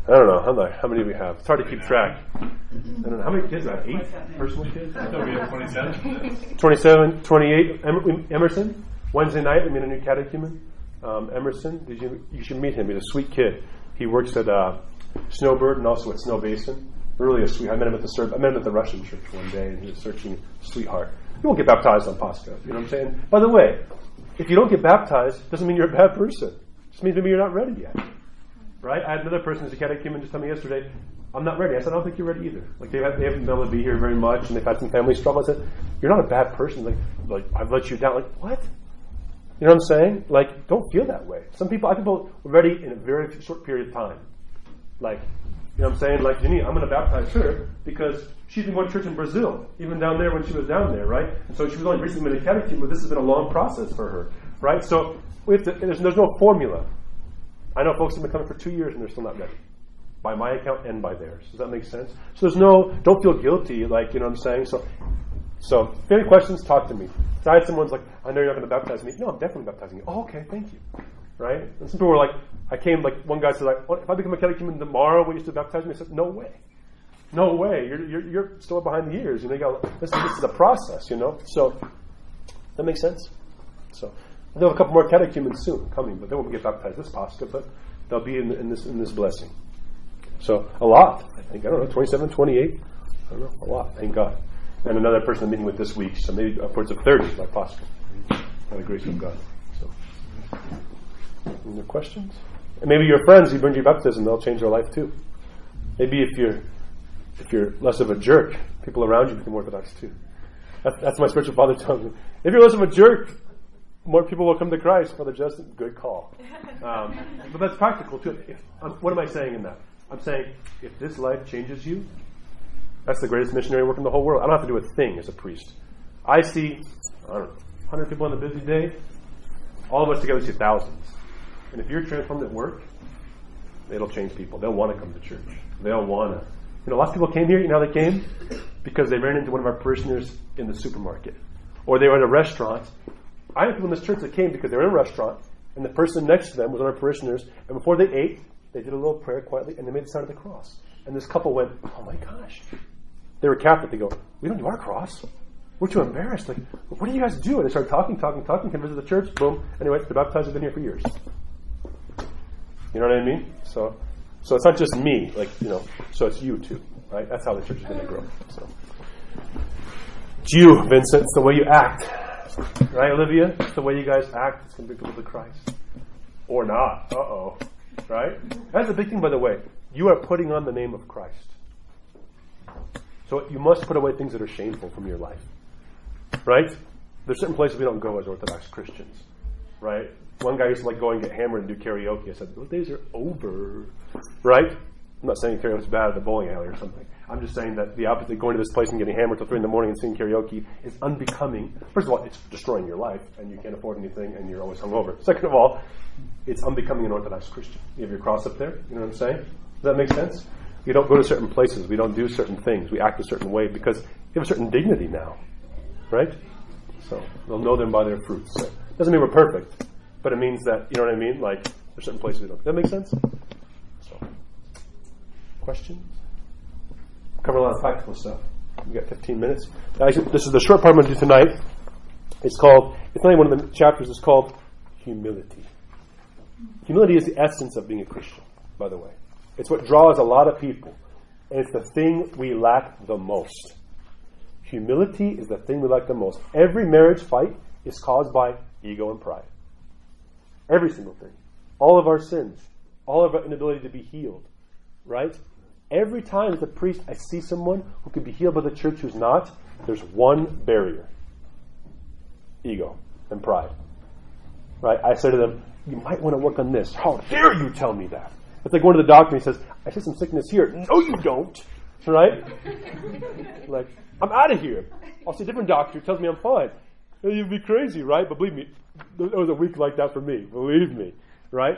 I don't know. How many do we have? It's hard to keep track. I don't know. How many kids do I have? 8 personal kids? So we have 27. 27, 28. Emerson, Wednesday night, we meet a new catechumen. Emerson, you should meet him. He's a sweet kid. He works at Snowbird and also at Snow Basin. Really a sweet. I met him at the Russian church one day, and he was searching sweetheart. You won't get baptized on Pascha. You know what I'm saying? By the way, if you don't get baptized, doesn't mean you're a bad person. It just means maybe you're not ready yet. Right? I had another person who's a catechumen just tell me yesterday, I'm not ready. I said, I don't think you're ready either. Like they haven't been able to be here very much, and they've had some family struggle. I said, you're not a bad person. Like I've let you down. Like what? You know what I'm saying? Like, don't feel that way. Some people, I think people were ready in a very short period of time. Like, you know what I'm saying? Like, Janine, I'm going to baptize her because she's been going to church in Brazil, even down there when she was down there, right? And so she was only recently been a catechumen, but this has been a long process for her, right? So there's no formula. I know folks have been coming for 2 years and they're still not ready, by my account and by theirs. Does that make sense? So don't feel guilty, like, you know what I'm saying? So if you have any questions, talk to me. So I had someone's like, I know you're not going to baptize me. No, I'm definitely baptizing you. Oh, okay, thank you. Right? And some people were like, one guy said, like, if I become a catechumen tomorrow, will you still baptize me? I said, no way. No way. You're still behind the years. You know, this is a process, you know? So, that makes sense? So, there'll have a couple more catechumens soon coming, but they won't get baptized this Pascha, but they'll be in this blessing. So, a lot, I think. I don't know, 27, 28. I don't know, a lot, thank God. And another person I'm meeting with this week, so maybe upwards of 30, like Pascha. By the grace of God. So, any other questions? And maybe your friends, you bring your baptism, they'll change their life too. Maybe if you're less of a jerk, people around you become Orthodox too. That's my spiritual father telling me. If you're less of a jerk, more people will come to Christ. Brother Justin, good call. But that's practical too. What am I saying in that? I'm saying if this life changes you, that's the greatest missionary work in the whole world. I don't have to do a thing as a priest. I see, 100 people on a busy day. All of us together see thousands. And if you're transformed at work, it'll change people. They'll want to come to church. They'll want to. You know, lots of people came here. You know how they came? Because they ran into one of our parishioners in the supermarket. Or they were at a restaurant. I have people in this church that came because they were in a restaurant, and the person next to them was one of our parishioners, and before they ate, they did a little prayer quietly, and they made the sign of the cross. And this couple went, oh my gosh. They were Catholic. They go, we don't do our cross. We're too embarrassed. Like, what do you guys do? And they started talking, came visit the church, boom. Anyway, the baptized have been here for years. You know what I mean? So it's not just me, like, you know, so it's you too, right? That's how the church is going to grow. So it's you, Vincent. It's the way you act. Right, Olivia? It's the way you guys act. It's going to bring people to Christ. Or not. Uh-oh. Right? That's the big thing, by the way. You are putting on the name of Christ. So you must put away things that are shameful from your life. Right? There's certain places we don't go as Orthodox Christians. Right? One guy used to like go and get hammered and do karaoke. I said, those days are over. Right? I'm not saying karaoke is bad at the bowling alley or something. I'm just saying that the opposite, going to this place and getting hammered till 3 a.m. and singing karaoke is unbecoming. First of all, it's destroying your life and you can't afford anything and you're always hungover. Second of all, it's unbecoming an Orthodox Christian. You have your cross up there. You know what I'm saying? Does that make sense? We don't go to certain places. We don't do certain things. We act a certain way because we have a certain dignity now. Right? So they'll know them by their fruits. So, doesn't mean we're perfect, but it means that, you know what I mean? Like, there's certain places we don't. Does that make sense? So, questions? Cover a lot of practical stuff. We got 15 minutes. This is the short part I'm going to do tonight. It's not even one of the chapters. It's called humility. Humility is the essence of being a Christian, by the way. It's what draws a lot of people. And it's the thing we lack the most. Humility is the thing we lack the most. Every marriage fight is caused by ego and pride. Every single thing. All of our sins. All of our inability to be healed. Right? Every time as a priest I see someone who can be healed by the church who's not, there's one barrier. Ego and pride. Right? I say to them, you might want to work on this. How dare you tell me that? It's like going to the doctor and he says, I see some sickness here. No, you don't. Right? Like, I'm out of here. I'll see a different doctor who tells me I'm fine. You'd be crazy, right? But believe me, there was a week like that for me. Believe me. Right?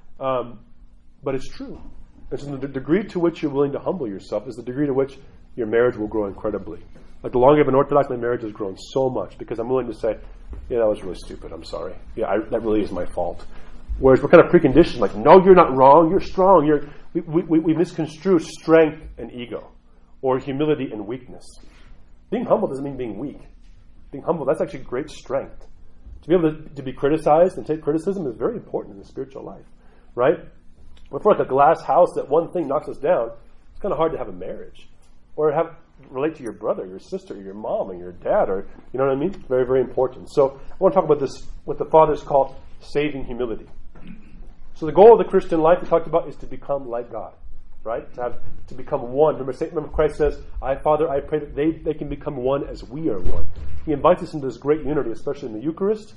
But it's true. And so the degree to which you're willing to humble yourself is the degree to which your marriage will grow incredibly. Like the longer I've been Orthodox, my marriage has grown so much because I'm willing to say, yeah, that was really stupid. I'm sorry. Yeah, that really is my fault. Whereas we're kind of preconditioned, like, no, you're not wrong. You're strong. We misconstrue strength and ego, or humility and weakness. Being humble doesn't mean being weak. Being humble, that's actually great strength. To be able to be criticized and take criticism is very important in the spiritual life, right? If we're like a glass house that one thing knocks us down, it's kind of hard to have a marriage, or relate to your brother, your sister, your mom, or your dad, or you know what I mean? It's very, very important. So I want to talk about this, what the fathers call saving humility. So the goal of the Christian life we talked about is to become like God, right? To become one. Remember Christ says, Father, I pray that they can become one as we are one. He invites us into this great unity, especially in the Eucharist.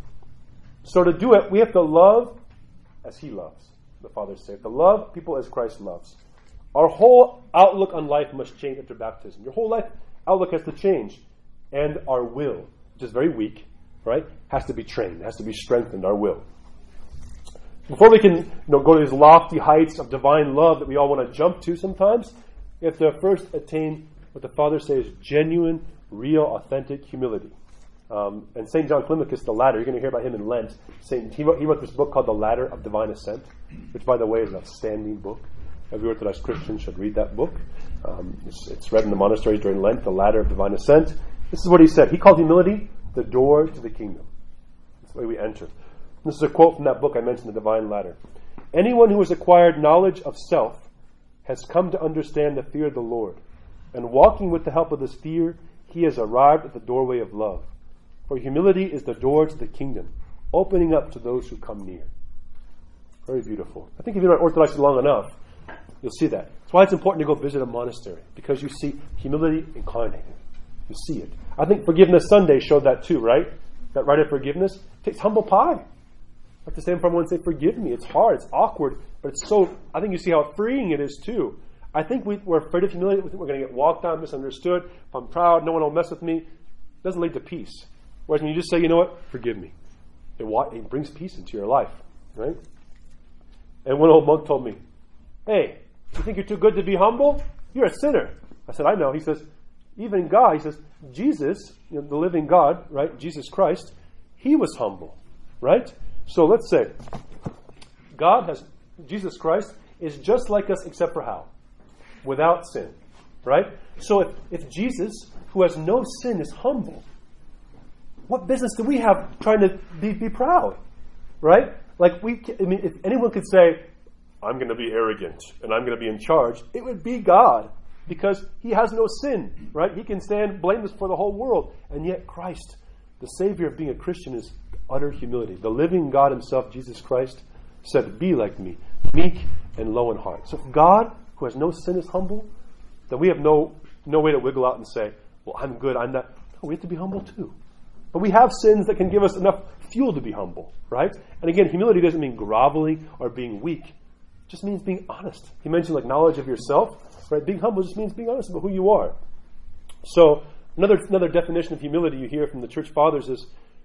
So to do it, we have to love as He loves, the fathers say. To love people as Christ loves. Our whole outlook on life must change after baptism. Your whole life outlook has to change. And our will, which is very weak, right, has to be trained, has to be strengthened, our will. Before we can go to these lofty heights of divine love that we all want to jump to sometimes, we have to first attain what the fathers say is genuine, real, authentic humility. And St. John Climacus, the Ladder, you're going to hear about him in Lent. He wrote this book called The Ladder of Divine Ascent, which, by the way, is an outstanding book. Every Orthodox Christian should read that book. It's read in the monasteries during Lent, The Ladder of Divine Ascent. This is what he said. He called humility the door to the kingdom. That's the way we enter. This is a quote from that book I mentioned, The Divine Ladder. Anyone who has acquired knowledge of self has come to understand the fear of the Lord. And walking with the help of this fear, he has arrived at the doorway of love. For humility is the door to the kingdom, opening up to those who come near. Very beautiful. I think if you're not Orthodox long enough, you'll see that. That's why it's important to go visit a monastery, because you see humility incarnated. You see it. I think Forgiveness Sunday showed that too, right? That rite of forgiveness takes humble pie. I have to stand for someone and say, forgive me. It's hard, it's awkward, but it's so, I think you see how freeing it is too. I think we're afraid of humility. We think we're going to get walked on, misunderstood. If I'm proud, no one will mess with me. It doesn't lead to peace. Whereas when you just say, you know what, forgive me, it brings peace into your life, right? And one old monk told me, hey, you think you're too good to be humble? You're a sinner. I said, I know. He says, even God, he says, Jesus, the living God, right, Jesus Christ, He was humble, right? So let's say, Jesus Christ is just like us except for how? Without sin, right? So if Jesus, who has no sin, is humble, what business do we have trying to be proud, right? If anyone could say, I'm going to be arrogant and I'm going to be in charge, it would be God, because He has no sin, right? He can stand blameless for the whole world. And yet Christ, the Savior of being a Christian, is utter humility. The living God Himself, Jesus Christ, said, be like me, meek and low in heart. So if God, who has no sin, is humble, then we have no way to wiggle out and say, well, I'm good, I'm not. No, we have to be humble too. But we have sins that can give us enough fuel to be humble, right? And again, humility doesn't mean groveling or being weak. It just means being honest. He mentioned knowledge of yourself, right? Being humble just means being honest about who you are. So another definition of humility you hear from the Church Fathers is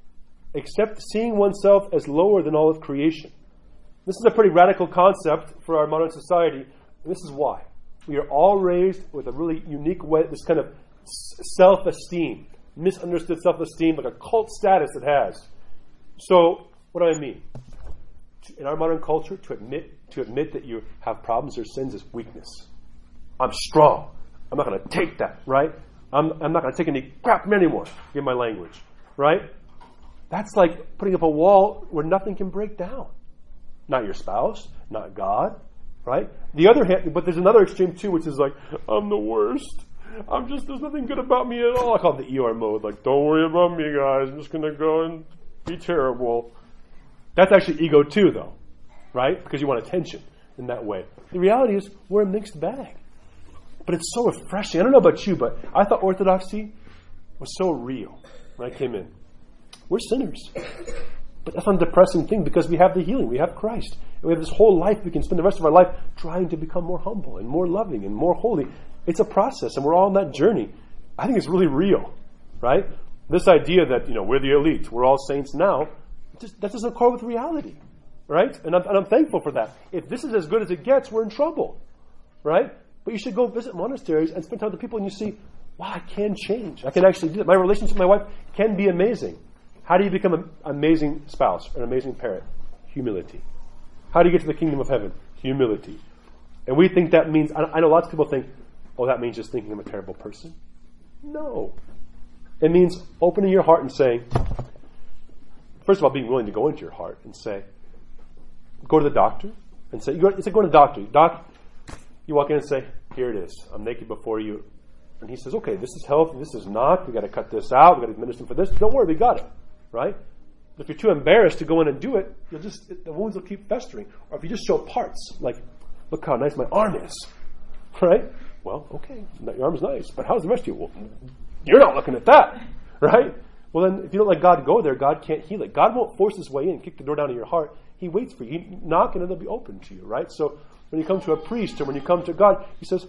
seeing oneself as lower than all of creation. This is a pretty radical concept for our modern society, and this is why. We are all raised with a really unique way, this kind of self-esteem, misunderstood self-esteem, like a cult status it has. So, what do I mean? In our modern culture, to admit that you have problems or sins is weakness. I'm strong. I'm not going to take that, right? I'm not going to take any crap from anyone. Give my language, right? That's like putting up a wall where nothing can break down. Not your spouse, not God, right? The other hand, but there's another extreme too, which is like, I'm the worst. There's nothing good about me at all. I call it the ER mode. Like, don't worry about me, guys. I'm just going to go and be terrible. That's actually ego too, though, right? Because you want attention in that way. The reality is, we're a mixed bag. But it's so refreshing. I don't know about you, but I thought Orthodoxy was so real when I came in. We're sinners. But that's not a depressing thing, because we have the healing. We have Christ. And we have this whole life. We can spend the rest of our life trying to become more humble and more loving and more holy. It's a process, and we're all on that journey. I think it's really real, right? This idea that, we're the elite, we're all saints now, that doesn't accord with reality, right? And I'm thankful for that. If this is as good as it gets, we're in trouble, right? But you should go visit monasteries and spend time with people, and you see, wow, I can change. I can actually do that. My relationship with my wife can be amazing. How do you become an amazing spouse, an amazing parent? Humility. How do you get to the kingdom of heaven? Humility. And we think that means, I know lots of people think, oh, that means just thinking I'm a terrible person. No. It means opening your heart and saying, first of all, being willing to go into your heart and say, go to the doctor and say, it's like going to the doctor. Doc, you walk in and say, here it is. I'm naked before you. And he says, okay, this is healthy, this is not. We got to cut this out. We got to administer for this. Don't worry, we got it. Right? But if you're too embarrassed to go in and do it, the wounds will keep festering. Or if you just show parts, like, look how nice my arm is. Right? Well, okay, your arm's nice, but how's the rest of you? Well, you're not looking at that. Right? Well, then, if you don't let God go there, God can't heal it. God won't force his way in, kick the door down to your heart. He waits for you. You knock and it'll be open to you, right? So when you come to a priest or when you come to God, he says,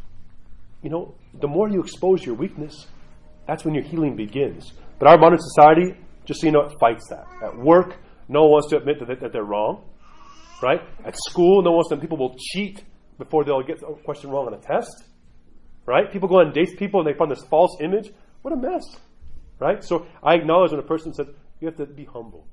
the more you expose your weakness, that's when your healing begins. But our modern society, just so you know, it fights that. At work, no one wants to admit that they're wrong, right? At school, no one wants to. People will cheat before they'll get a question wrong on a test, right? People go on dates people and they find this false image. What a mess, right? So I acknowledge when a person says, you have to be humble.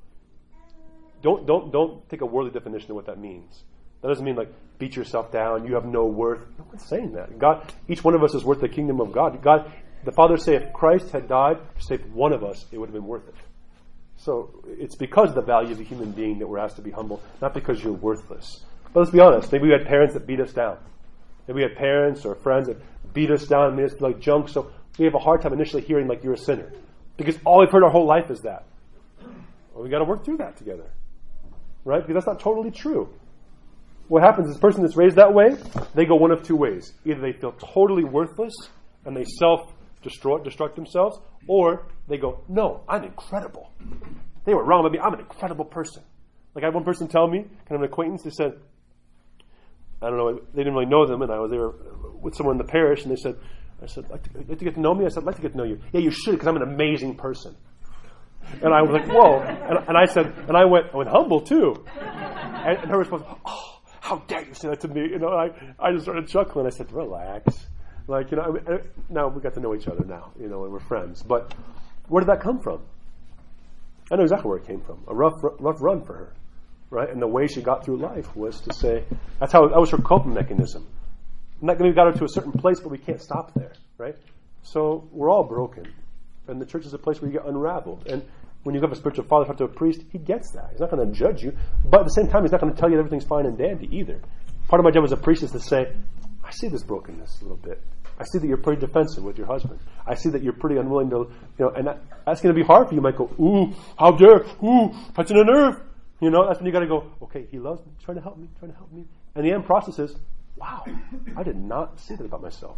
Don't take a worldly definition of what that means. That doesn't mean like beat yourself down, you have no worth. No one's saying that. God, each one of us is worth the kingdom of God. God, the Father said if Christ had died to save one of us, it would have been worth it. So it's because of the value of the human being that we're asked to be humble, not because you're worthless. But let's be honest, maybe we had parents that beat us down. Maybe we had parents or friends that beat us down and made us feel like junk, so we have a hard time initially hearing like you're a sinner. Because all we've heard our whole life is that. Well, we got to work through that together. Right? Because that's not totally true. What happens is the person that's raised that way, they go one of two ways. Either they feel totally worthless and they self-destruct themselves, or they go, no, I'm incredible. They were wrong about me. I'm an incredible person. Like I had one person tell me, kind of an acquaintance, they said, I don't know, they didn't really know them, and they were with someone in the parish, and I said, like to get to know me? I said, I'd like to get to know you. Yeah, you should, because I'm an amazing person. And I was like, whoa. And I said, and I went humble too. And her response, oh, how dare you say that to me? I just started chuckling. I said, relax. Now we got to know each other now, and we're friends. But where did that come from? I know exactly where it came from. A rough run for her, right? And the way she got through life was to say, that was her coping mechanism. I'm not going to get her to a certain place, but we can't stop there, right? So we're all broken. And the church is a place where you get unraveled. And when you have a spiritual father talk to a priest, he gets that. He's not going to judge you. But at the same time, he's not going to tell you that everything's fine and dandy either. Part of my job as a priest is to say, I see this brokenness a little bit. I see that you're pretty defensive with your husband. I see that you're pretty unwilling to, and that's going to be hard for you. You might go, ooh, how dare, ooh, touching a nerve. That's when you got to go, okay, he loves me, trying to help me. And the end process is, wow, I did not see that about myself.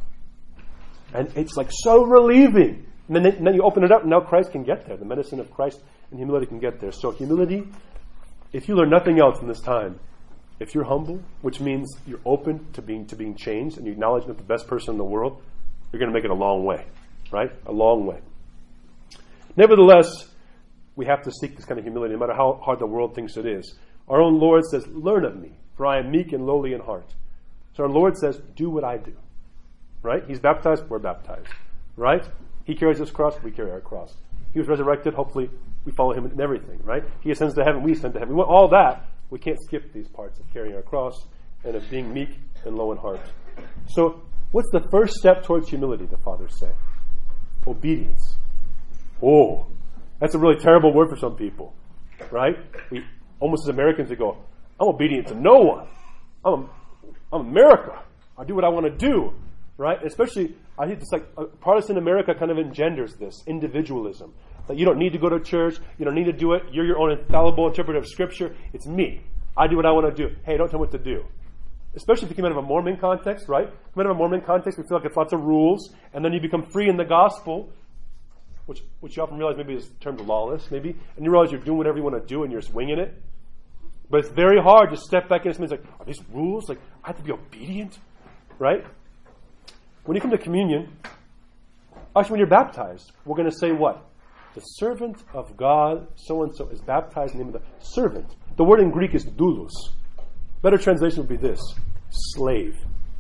And it's like so relieving. And then you open it up, and now Christ can get there. The medicine of Christ and humility can get there. So humility, if you learn nothing else in this time, if you're humble, which means you're open to being changed, and you acknowledge that the best person in the world, you're going to make it a long way, right? A long way. Nevertheless, we have to seek this kind of humility, no matter how hard the world thinks it is. Our own Lord says, learn of me, for I am meek and lowly in heart. So our Lord says, do what I do, right? He's baptized, we're baptized, right? He carries his cross, we carry our cross. He was resurrected, hopefully we follow him in everything, right? He ascends to heaven, we ascend to heaven. We want all that. We can't skip these parts of carrying our cross and of being meek and low in heart. So what's the first step towards humility, the fathers say? Obedience. Oh, that's a really terrible word for some people, right? We, almost as Americans, we go, I'm obedient to no one. I'm America. I do what I want to do, right? Especially, I think it's like Protestant America kind of engenders this individualism. That you don't need to go to church. You don't need to do it. You're your own infallible interpreter of Scripture. It's me. I do what I want to do. Hey, don't tell me what to do. Especially if you come out of a Mormon context, right? Come out of a Mormon context, we feel like it's lots of rules. And then you become free in the gospel, which you often realize maybe is termed lawless, maybe. And you realize you're doing whatever you want to do and you're just winging it. But it's very hard to step back in and it's like, are these rules? Like, I have to be obedient, right? When you come to communion, actually when you're baptized, we're going to say what? The servant of God, so-and-so, is baptized in the name of the servant. The word in Greek is doulos. Better translation would be this, slave.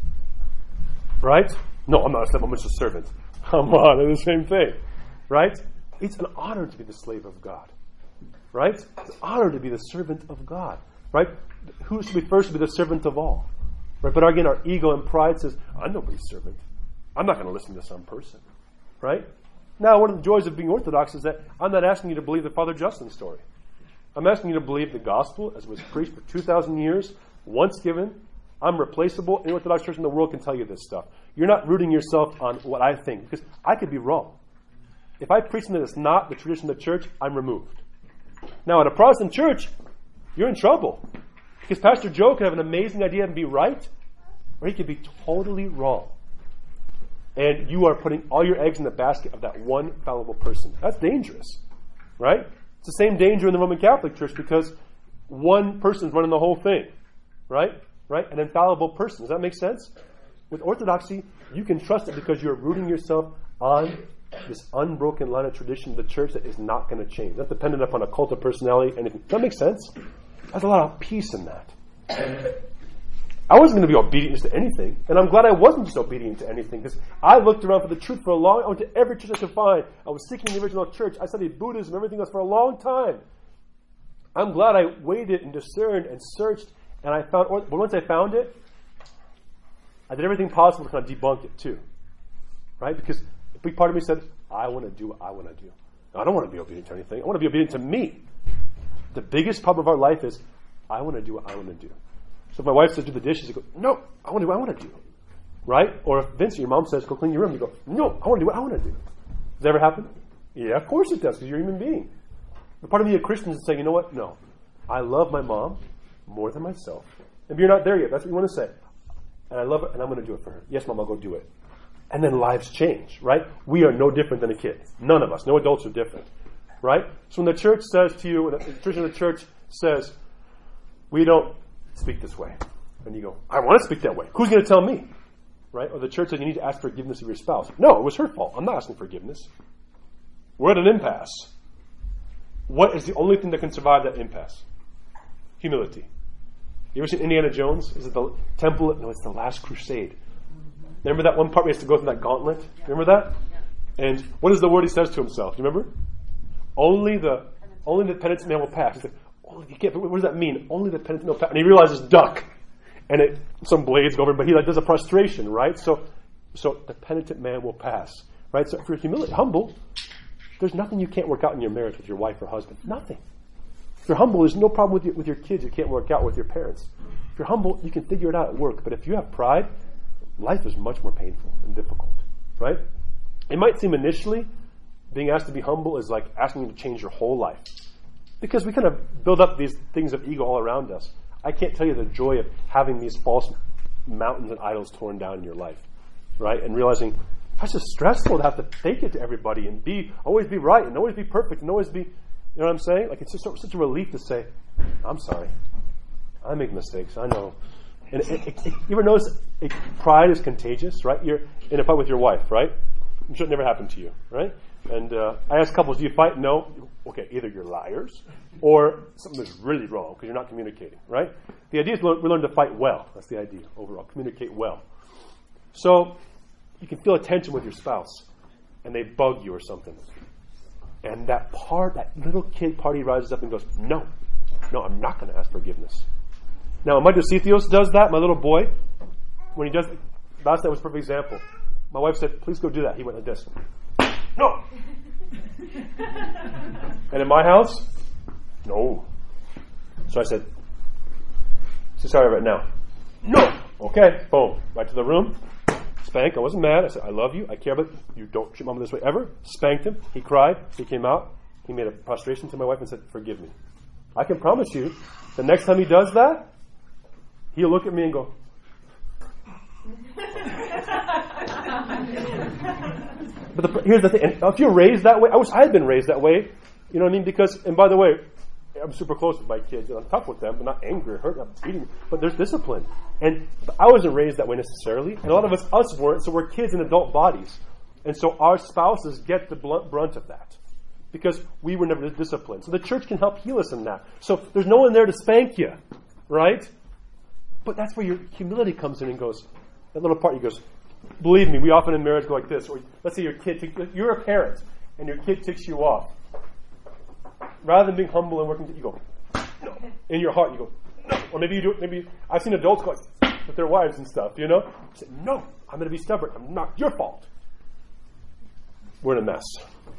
Right? No, I'm not a slave, I'm just a servant. Come on, they're the same thing. Right? It's an honor to be the slave of God. Right? It's an honor to be the servant of God. Right? Who should be first to be the servant of all? Right? But again, our ego and pride says, I'm nobody's servant. I'm not going to listen to some person. Right? Now, one of the joys of being Orthodox is that I'm not asking you to believe the Father Justin story. I'm asking you to believe the gospel as it was preached for 2,000 years, once given. I'm replaceable. Any Orthodox church in the world can tell you this stuff. You're not rooting yourself on what I think, because I could be wrong. If I preach something that's not the tradition of the church, I'm removed. Now, at a Protestant church, you're in trouble. Because Pastor Joe could have an amazing idea and be right, or he could be totally wrong. And you are putting all your eggs in the basket of that one fallible person. That's dangerous, right? It's the same danger in the Roman Catholic Church because one person's running the whole thing, right? Right? An infallible person. Does that make sense? With Orthodoxy, you can trust it because you're rooting yourself on this unbroken line of tradition of the church that is not going to change. Not dependent upon a cult of personality, anything. Does that make sense? There's a lot of peace in that. I wasn't going to be obedient to anything, and I'm glad I wasn't just obedient to anything, because I looked around for the truth for a long time. I went to every church I could find. I was seeking the original church. I studied Buddhism, everything else for a long time. I'm glad I waited and discerned and searched, and I found. But once I found it, I did everything possible to kind of debunk it too, right? Because a big part of me said, I want to do what I want to do. I don't want to be obedient to anything. I want to be obedient to me. The biggest problem of our life is, I want to do what I want to do. So if my wife says do the dishes, you go, no, I want to do what I want to do. Right? Or if Vincent, your mom says go clean your room, you go, no, I want to do what I want to do. Does that ever happen? Yeah, of course it does, because you're a human being. The part of me, a Christian, is saying, you know what? No. I love my mom more than myself. If you're not there yet, that's what you want to say. And I love her, and I'm going to do it for her. Yes, Mom, I'll go do it. And then lives change, right? We are no different than a kid. None of us. No adults are different. Right? So when the church says to you, when the tradition of the church says, we don't speak this way. And you go, I want to speak that way. Who's going to tell me? Right? Or the church says you need to ask forgiveness of your spouse. No, it was her fault. I'm not asking forgiveness. We're at an impasse. What is the only thing that can survive that impasse? Humility. You ever seen Indiana Jones? Is it the temple? No, it's the Last Crusade. Remember that one part where he has to go through that gauntlet? Remember that? And what is the word he says to himself? Do you remember? Only the penitent man will pass. He's like, what does that mean? Only the penitent man will pass. And he realizes duck. And some blades go over, but he does a prostration, right? So the penitent man will pass. Right? So if you're humble, there's nothing you can't work out in your marriage with your wife or husband. Nothing. If you're humble, there's no problem with your kids you can't work out with your parents. If you're humble, you can figure it out at work. But if you have pride, life is much more painful and difficult. Right? It might seem initially, being asked to be humble is like asking you to change your whole life. Because we kind of build up these things of ego all around us. I can't tell you the joy of having these false mountains and idols torn down in your life. Right? And realizing that's just stressful to have to fake it to everybody and always be right and always be perfect and always be, you know what I'm saying? Like it's just such a relief to say, I'm sorry. I make mistakes. I know. And you ever notice pride is contagious, right? You're in a fight with your wife, right? I'm sure it never happened to you, right? And I ask couples, do you fight? No. Okay, either you're liars or something is really wrong because you're not communicating, right? The idea is we learn to fight well. That's the idea overall. Communicate well. So you can feel a tension with your spouse and they bug you or something. And that little kid party rises up and goes, no, I'm not going to ask forgiveness. Now, when my Dositheos does that, my little boy, when he does, last night was a perfect example. My wife said, please go do that. He went like this. No. And in my house, no. So I said, sorry right now. No. Okay. Boom. Right to the room. Spank. I wasn't mad. I said, I love you. I care about you. You don't treat Mama this way ever. Spanked him. He cried. He came out. He made a prostration to my wife and said, forgive me. I can promise you, the next time he does that, he'll look at me and go, but here's the thing. And if you're raised that way, I wish I had been raised that way. You know what I mean? Because, and by the way, I'm super close with my kids. And I'm tough with them, but not angry or hurt. I'm beating. But there's discipline. And I wasn't raised that way necessarily. And a lot of us weren't. So we're kids in adult bodies. And so our spouses get the brunt of that. Because we were never disciplined. So the church can help heal us in that. So there's no one there to spank you. Right? But that's where your humility comes in and goes, that little part, he goes, believe me, we often in marriage go like this. Or let's say you're a parent, and your kid ticks you off. Rather than being humble and working, you go, no. In your heart, you go, no. Or maybe you do it, maybe, I've seen adults go, with their wives and stuff, you know? I say, no, I'm going to be stubborn. I'm not your fault. We're in a mess.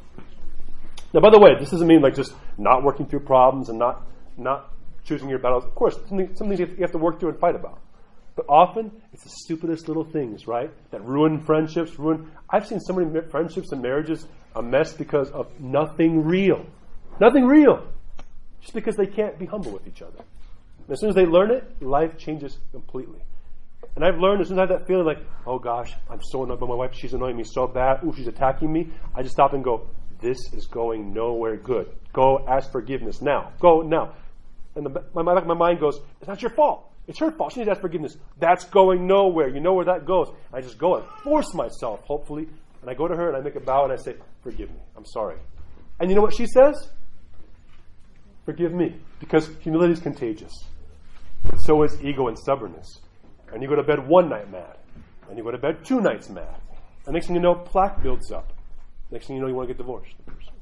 Now, by the way, this doesn't mean like just not working through problems and not choosing your battles. Of course, some things you have to work through and fight about. But often, it's the stupidest little things, right? That ruin friendships, I've seen so many friendships and marriages a mess because of nothing real. Nothing real. Just because they can't be humble with each other. And as soon as they learn it, life changes completely. And I've learned as soon as I have that feeling like, oh gosh, I'm so annoyed by my wife, she's annoying me so bad, ooh, she's attacking me, I just stop and go, this is going nowhere good. Go ask forgiveness now. Go now. And my mind goes, it's not your fault. It's her fault. She needs to ask forgiveness. That's going nowhere. You know where that goes. I just go and force myself, hopefully. And I go to her and I make a bow and I say, forgive me. I'm sorry. And you know what she says? Forgive me. Because humility is contagious. But so is ego and stubbornness. And you go to bed one night mad. And you go to bed 2 nights mad. And next thing you know, plaque builds up. Next thing you know, you want to get divorced.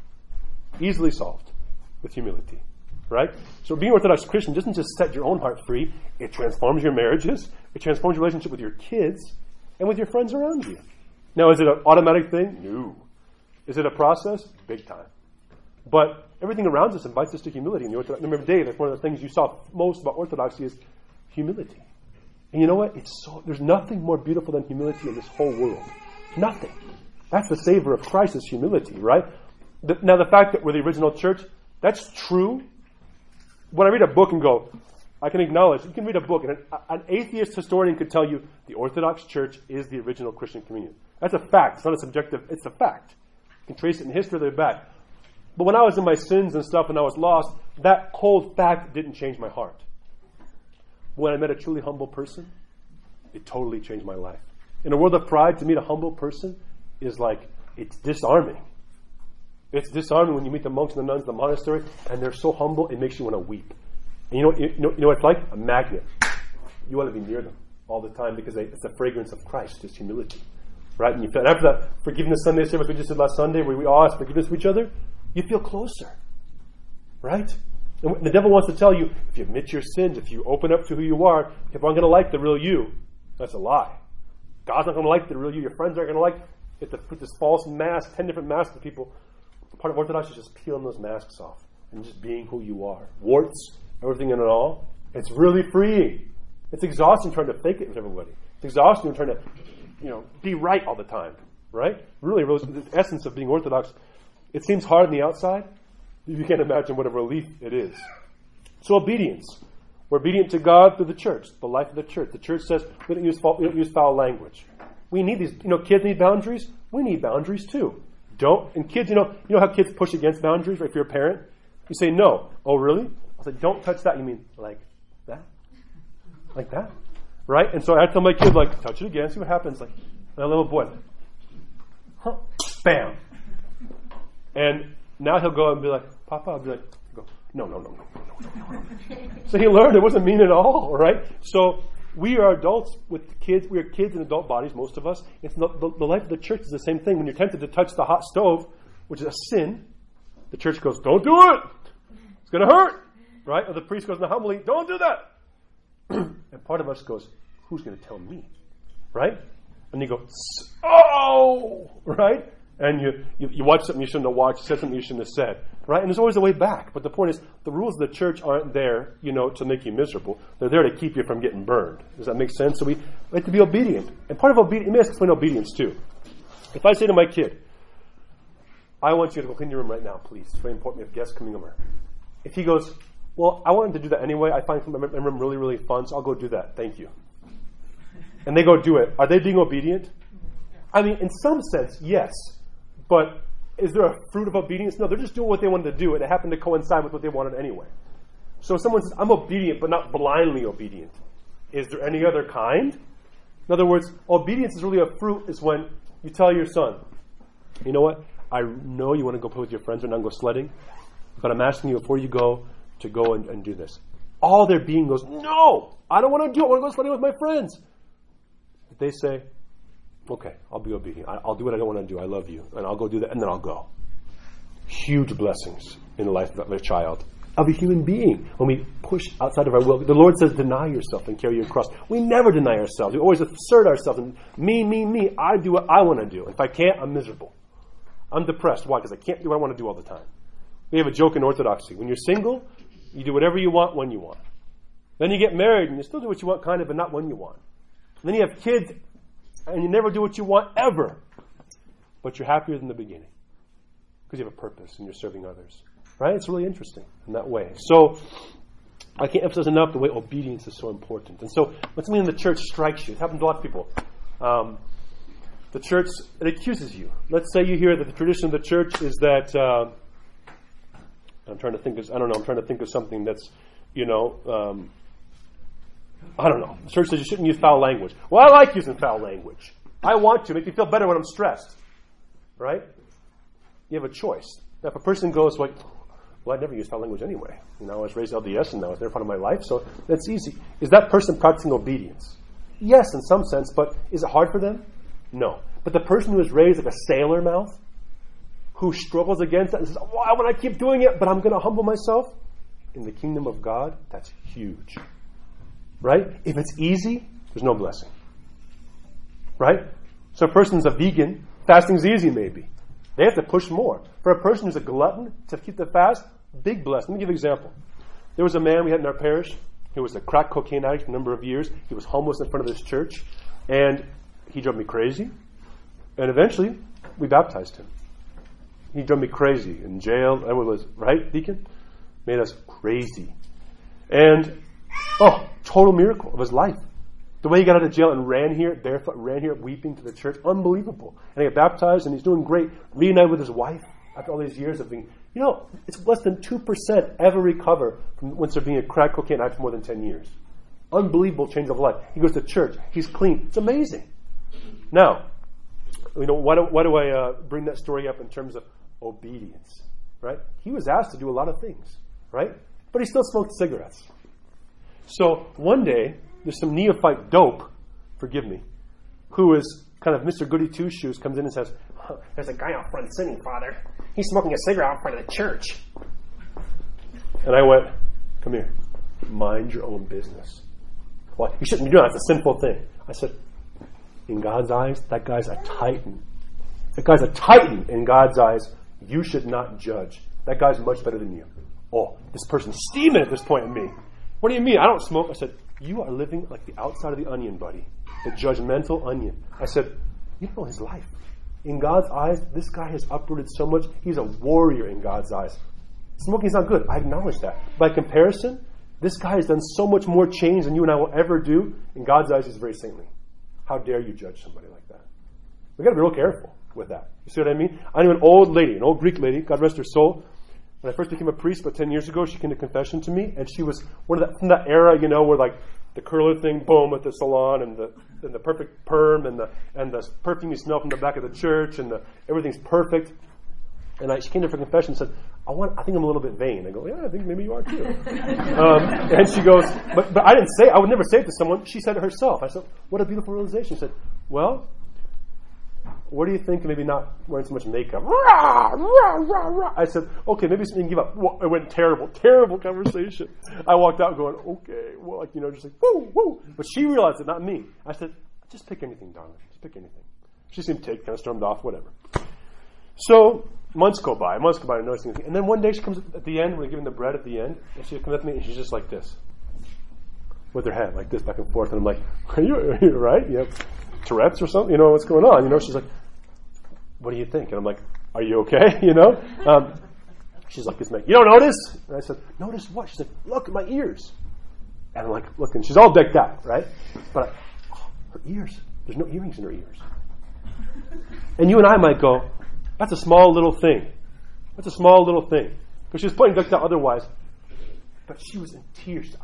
Easily solved with humility. Right? So being Orthodox Christian doesn't just set your own heart free. It transforms your marriages. It transforms your relationship with your kids and with your friends around you. Now, is it an automatic thing? No. Is it a process? Big time. But everything around us invites us to humility. And remember, Dave, that's one of the things you saw most about Orthodoxy is humility. And you know what? There's nothing more beautiful than humility in this whole world. Nothing. That's the savor of Christ is humility, right? Now, the fact that we're the original church, that's true. When I read a book and go, I can acknowledge, you can read a book and an atheist historian could tell you the Orthodox Church is the original Christian communion. That's a fact. It's not a subjective, it's a fact. You can trace it in history way back. But when I was in my sins and stuff and I was lost, that cold fact didn't change my heart. When I met a truly humble person, it totally changed my life. In a world of pride, to meet a humble person is like, it's disarming. It's disarming when you meet the monks and the nuns in the monastery, and they're so humble, it makes you want to weep. And you know what it's like? A magnet. You want to be near them all the time because it's the fragrance of Christ, it's humility. Right? And you feel, and after that Forgiveness Sunday service we just did last Sunday, where we all ask forgiveness for each other, you feel closer. Right? And the devil wants to tell you, if you admit your sins, if you open up to who you are, people aren't going to like the real you. That's a lie. God's not going to like the real you. Your friends aren't going to like it. You have to put this false mask, 10 different masks to people. Part of Orthodox is just peeling those masks off and just being who you are. Warts, everything in it all. It's really freeing. It's exhausting trying to fake it with everybody. It's exhausting trying to, be right all the time. Right? Really, the essence of being Orthodox, it seems hard on the outside. You can't imagine what a relief it is. So obedience. We're obedient to God through the church, the life of the church. The church says we don't use foul language. We need these, kids need boundaries. We need boundaries too. And kids, you know how kids push against boundaries, right? If you're a parent, you say no. Oh, really? I said, don't touch that. You mean like that? Like that? Right? And so I tell my kid, touch it again, see what happens. Like, my little boy, huh? Bam. And now he'll go and be like, Papa, I'll be like, no. So he learned it wasn't mean at all, right? So we are adults with kids. We are kids in adult bodies, most of us. It's the life of the church is the same thing. When you're tempted to touch the hot stove, which is a sin, the church goes, don't do it. It's going to hurt, right? Or the priest goes, now humbly, don't do that. And part of us goes, who's going to tell me, right? And you go, oh, right? And you watch something you shouldn't have watched, said something you shouldn't have said, right? And there's always a way back. But the point is, the rules of the church aren't there, to make you miserable. They're there to keep you from getting burned. Does that make sense? So we like to be obedient. And part of obedience, let me explain obedience too. If I say to my kid, I want you to go clean your room right now, please. It's very important. We have guests coming over. If he goes, well, I wanted to do that anyway. I find my room really, really fun, so I'll go do that. Thank you. And they go do it. Are they being obedient? I mean, in some sense, yes. But is there a fruit of obedience? No, they're just doing what they wanted to do, and it happened to coincide with what they wanted anyway. So if someone says, I'm obedient, but not blindly obedient, is there any other kind? In other words, obedience is really a fruit is when you tell your son, you know what, I know you want to go play with your friends and go sledding, but I'm asking you before you go to go and do this. All their being goes, no, I don't want to do it. I want to go sledding with my friends. If they say, okay, I'll be obedient. I'll do what I don't want to do. I love you. And I'll go do that, and then I'll go. Huge blessings in the life of a child. of a human being when we push outside of our will. The Lord says, deny yourself and carry your cross. We never deny ourselves. We always assert ourselves. And me. I do what I want to do. If I can't, I'm miserable. I'm depressed. Why? Because I can't do what I want to do all the time. We have a joke in Orthodoxy. When you're single, you do whatever you want when you want. Then you get married and you still do what you want kind of, but not when you want. And then you have kids and you never do what you want ever. But you're happier than the beginning. Because you have a purpose and you're serving others. Right? It's really interesting in that way. So, I can't emphasize enough the way obedience is so important. And so, when something in the church strikes you, it happens to a lot of people. The church, it accuses you. Let's say you hear that the tradition of the church is that, I'm trying to think of something that's, I don't know. The church says you shouldn't use foul language. Well, I like using foul language. I want to. Make me feel better when I'm stressed. Right? You have a choice. Now, if a person goes like, well, I never use foul language anyway. I was raised LDS and that was their part of my life, so that's easy. Is that person practicing obedience? Yes, in some sense, but is it hard for them? No. But the person who is raised like a sailor mouth, who struggles against that and says, why would I keep doing it, but I'm going to humble myself? In the kingdom of God, that's huge. Right? If it's easy, there's no blessing. Right? So a person's a vegan, fasting's easy maybe. They have to push more. For a person who's a glutton to keep the fast, big blessing. Let me give you an example. There was a man we had in our parish who was a crack cocaine addict for a number of years. He was homeless in front of this church. And he drove me crazy. And eventually, we baptized him. He drove me crazy. In jail, I was, right, Deacon? Made us crazy. And, total miracle of his life. The way he got out of jail and ran here, barefoot, weeping to the church, unbelievable. And he got baptized, and he's doing great. Reunited with his wife after all these years of being, it's less than 2% ever recover from once they're being a crack cocaine addict for more than 10 years. Unbelievable change of life. He goes to church. He's clean. It's amazing. Now, why do I bring that story up in terms of obedience? Right? He was asked to do a lot of things, right? But he still smoked cigarettes. So one day, there's some neophyte dope, forgive me, who is kind of Mr. Goody Two-Shoes, comes in and says, there's a guy out front singing, Father. He's smoking a cigarette out front of the church. And I went, come here. Mind your own business. Well, you shouldn't be doing that. It's a sinful thing. I said, in God's eyes, that guy's a titan. That guy's a titan in God's eyes. You should not judge. That guy's much better than you. Oh, this person's steaming at this point at me. What do you mean? I don't smoke. I said, you are living like the outside of the onion, buddy. The judgmental onion. I said, you don't know his life. In God's eyes, this guy has uprooted so much. He's a warrior in God's eyes. Smoking's not good. I acknowledge that. By comparison, this guy has done so much more change than you and I will ever do. In God's eyes, he's very saintly. How dare you judge somebody like that? We've got to be real careful with that. You see what I mean? I knew an old lady, an old Greek lady, God rest her soul. When I first became a priest about 10 years ago, she came to confession to me, and she was one of from that era, where like the curler thing, boom, at the salon, and the perfect perm, and the perfume you smell from the back of the church, and everything's perfect. And she came to for confession and said, I think I'm a little bit vain. I go, yeah, I think maybe you are too. And she goes, but I didn't say, I would never say it to someone. She said it herself. I said, what a beautiful realization. She said, well, what do you think of maybe not wearing so much makeup? Rah, rah, rah, rah. I said, okay, maybe you can give up. Well, it went terrible conversation. I walked out going, okay, well, just like, woo, woo. But she realized it, not me. I said, just pick anything, darling. Just pick anything. She seemed to take, kind of stormed off, whatever. So, months go by, and noticing anything. And then one day she comes at the end, we're giving the bread at the end, and she comes up to me, and she's just like this. With her hand, like this, back and forth. And I'm like, are you right? You have Tourette's or something? What's going on? She's like, what do you think? And I'm like, are you okay? She's like, you don't notice? And I said, notice what? She's like, look at my ears. And I'm like, look, and she's all decked out, right? But her ears, there's no earrings in her ears. And you and I might go, that's a small little thing. That's a small little thing. Because she was playing decked out otherwise. But she was in tears.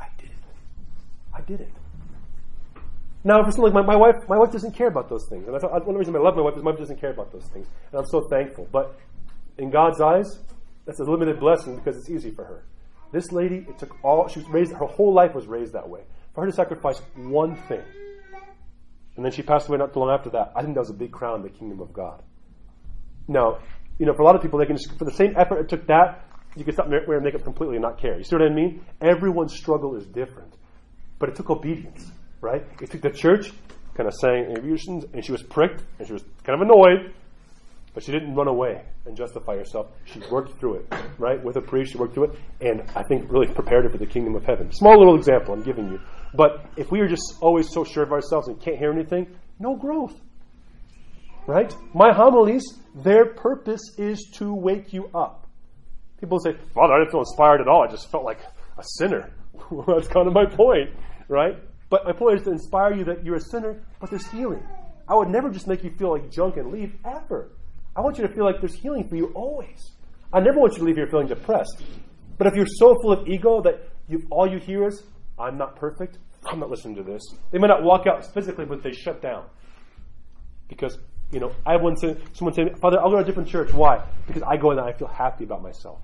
I did it. Now, for something like my wife doesn't care about those things. And one of the reasons I love my wife is my wife doesn't care about those things. And I'm so thankful. But in God's eyes, that's a limited blessing because it's easy for her. This lady, she was raised, her whole life was raised that way. For her to sacrifice one thing. And then she passed away not too long after that. I think that was a big crown in the kingdom of God. Now, for a lot of people, they can just, for the same effort it took that you can stop wearing makeup completely and not care. You see what I mean? Everyone's struggle is different. But it took obedience, right? It took the church kind of saying introductions, and she was pricked, and she was kind of annoyed, but she didn't run away and justify herself. She worked through it, right? With a priest, she worked through it, and I think really prepared her for the kingdom of heaven. Small little example I'm giving you. But if we are just always so sure of ourselves and can't hear anything, no growth, right? My homilies, their purpose is to wake you up. People say, Father, I didn't feel inspired at all. I just felt like a sinner. Well, that's kind of my point, right? But my point is to inspire you that you're a sinner, but there's healing. I would never just make you feel like junk and leave, ever. I want you to feel like there's healing for you always. I never want you to leave here feeling depressed. But if you're so full of ego that all you hear is, I'm not perfect, I'm not listening to this. They might not walk out physically, but they shut down. Because, I had someone say, Father, I'll go to a different church. Why? Because I go in and I feel happy about myself.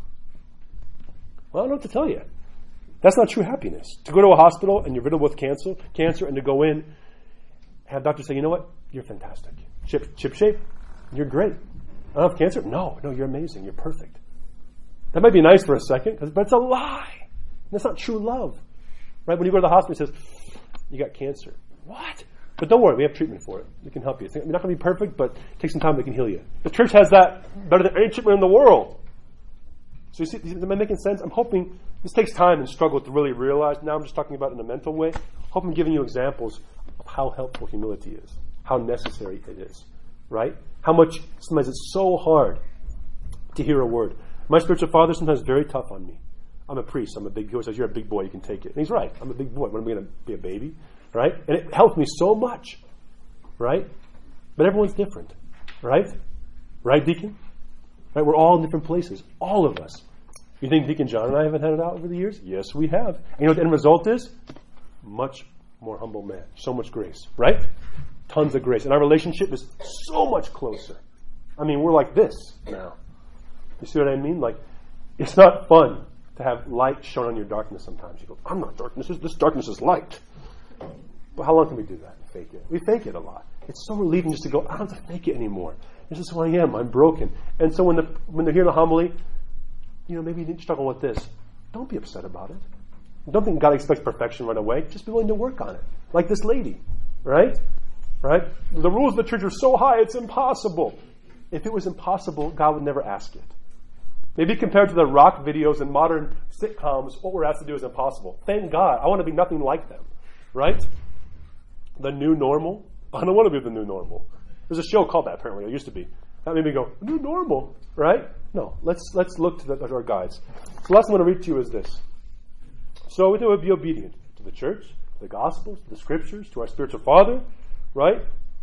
Well, I don't know what to tell you. That's not true happiness. To go to a hospital and you're riddled with cancer, and to go in, have doctors say, you know what? You're fantastic. Chip shape, you're great. I don't have cancer? No, you're amazing. You're perfect. That might be nice for a second, but it's a lie. That's not true love. Right? When you go to the hospital, it says, you got cancer. What? But don't worry, we have treatment for it. We can help you. You're not going to be perfect, but take some time, we can heal you. The church has that better than any treatment in the world. So you see, am I making sense? I'm hoping this takes time and struggle to really realize. Now I'm just talking about it in a mental way. Hope I'm giving you examples of how helpful humility is, how necessary it is, right? How much, sometimes it's so hard to hear a word. My spiritual father is sometimes very tough on me. I'm a priest. He always says, you're a big boy, you can take it. And he's right. I'm a big boy. When am I going to be a baby? Right? And it helped me so much. Right? But everyone's different. Right? Right, Deacon? Right? We're all in different places. All of us. You think Deacon John and I haven't had it out over the years? Yes, we have. And you know what the end result is? Much more humble man. So much grace. Right? Tons of grace. And our relationship is so much closer. I mean, we're like this now. You see what I mean? Like, it's not fun to have light shone on your darkness sometimes. You go, I'm not darkness. This darkness is light. But how long can we do that? Fake it. We fake it a lot. It's so relieving just to go, I don't have to fake it anymore. This is who I am. I'm broken. And so when they're hearing a homily, maybe you need to struggle with this. Don't be upset about it. Don't think God expects perfection right away. Just be willing to work on it. Like this lady. Right? Right? The rules of the church are so high, it's impossible. If it was impossible, God would never ask it. Maybe compared to the rock videos and modern sitcoms, what we're asked to do is impossible. Thank God. I want to be nothing like them. Right? The new normal? I don't want to be the new normal. There's a show called that, apparently. It used to be. That made me go, new normal. Right? No. Let's look to our guides. So the last thing I'm going to read to you is this. So we would be obedient to the church, the Gospels, the Scriptures, to our spiritual father. Right?